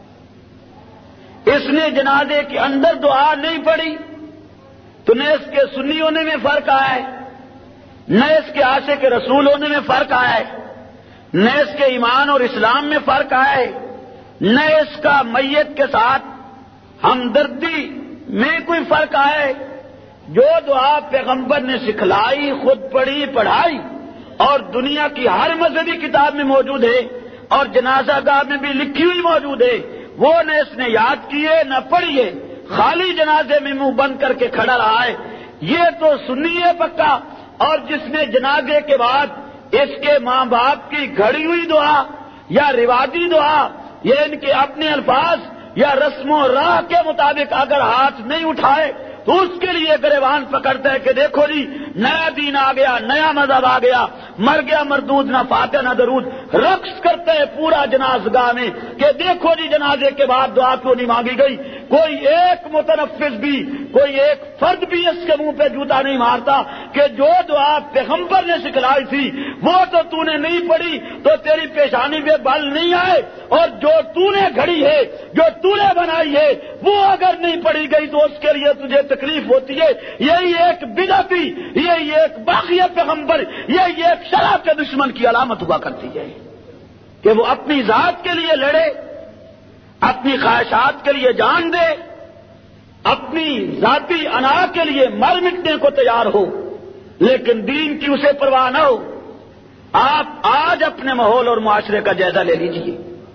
تھی۔ اس نے جنازے کے اندر دعا نہیں پڑھی تو نہ اس کے سنی ہونے میں فرق آیا ہے، نہ اس کے عاشق رسول ہونے میں فرق آیا ہے، نہ اس کے ایمان اور اسلام میں فرق آیا ہے، نہ اس کا میت کے ساتھ ہمدردی میں کوئی فرق آیا ہے۔ جو دعا پیغمبر نے سکھلائی، خود پڑھی، پڑھائی، اور دنیا کی ہر مذہبی کتاب میں موجود ہے، اور جنازہ گاہ میں بھی لکھی ہوئی موجود ہے، وہ نہ اس نے یاد کی ہے نہ پڑھی ہے، خالی جنازے میں منہ بند کر کے کھڑا رہا ہے۔ یہ تو سنی ہے پکا، اور جس نے جنازے کے بعد اس کے ماں باپ کی گھڑی ہوئی دعا یا رواجی دعا یا ان کے اپنے الفاظ یا رسم و راہ کے مطابق اگر ہاتھ نہیں اٹھائے تو اس کے لیے گریبان پکڑتا ہے کہ دیکھو جی نیا دین آ گیا، نیا مذہب آ گیا، مر گیا مردود، نہ فاتح نہ درود۔ رقص کرتے ہیں پورا جنازگاہ میں کہ دیکھو جی جنازے کے بعد دعا کیوں نہیں مانگی گئی۔ کوئی ایک متنفذ بھی، کوئی ایک فرد بھی اس کے منہ پہ جوتا نہیں مارتا کہ جو دعا پیغمبر نے سکھلائی تھی وہ تو نے نہیں پڑھی تو تیری پیشانی پہ بل نہیں آئے، اور جو نے گھڑی ہے، جو نے بنائی ہے، وہ اگر نہیں پڑھی گئی تو اس کے لیے تجھے تکلیف ہوتی ہے۔ یہی ایک بدعتی، یہی ایک باغی پیغمبر، یہی ایک شرع کے دشمن کی علامت ہوا کرتی ہے کہ وہ اپنی ذات کے لیے لڑے، اپنی خواہشات کے لیے جان دے، اپنی ذاتی انا کے لیے مر مٹنے کو تیار ہو، لیکن دین کی اسے پرواہ نہ ہو۔ آپ آج اپنے ماحول اور معاشرے کا جائزہ لے لیجئے،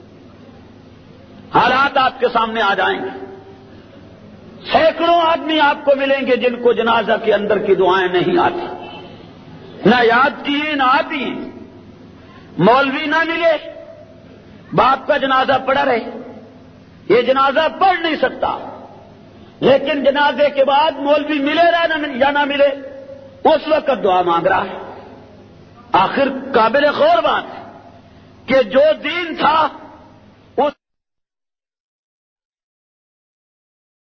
حالات آپ کے سامنے آ جائیں گے۔ سینکڑوں آدمی آپ کو ملیں گے جن کو جنازہ کے اندر کی دعائیں نہیں آتی، نہ یاد کیے نہ آتی ہیں. مولوی نہ ملے، باپ کا جنازہ پڑا رہے، یہ جنازہ پڑھ نہیں سکتا، لیکن جنازے کے بعد مولوی ملے یا نہ ملے اس وقت دعا مانگ رہا ہے. آخر قابل غور بات ہے کہ جو دین تھا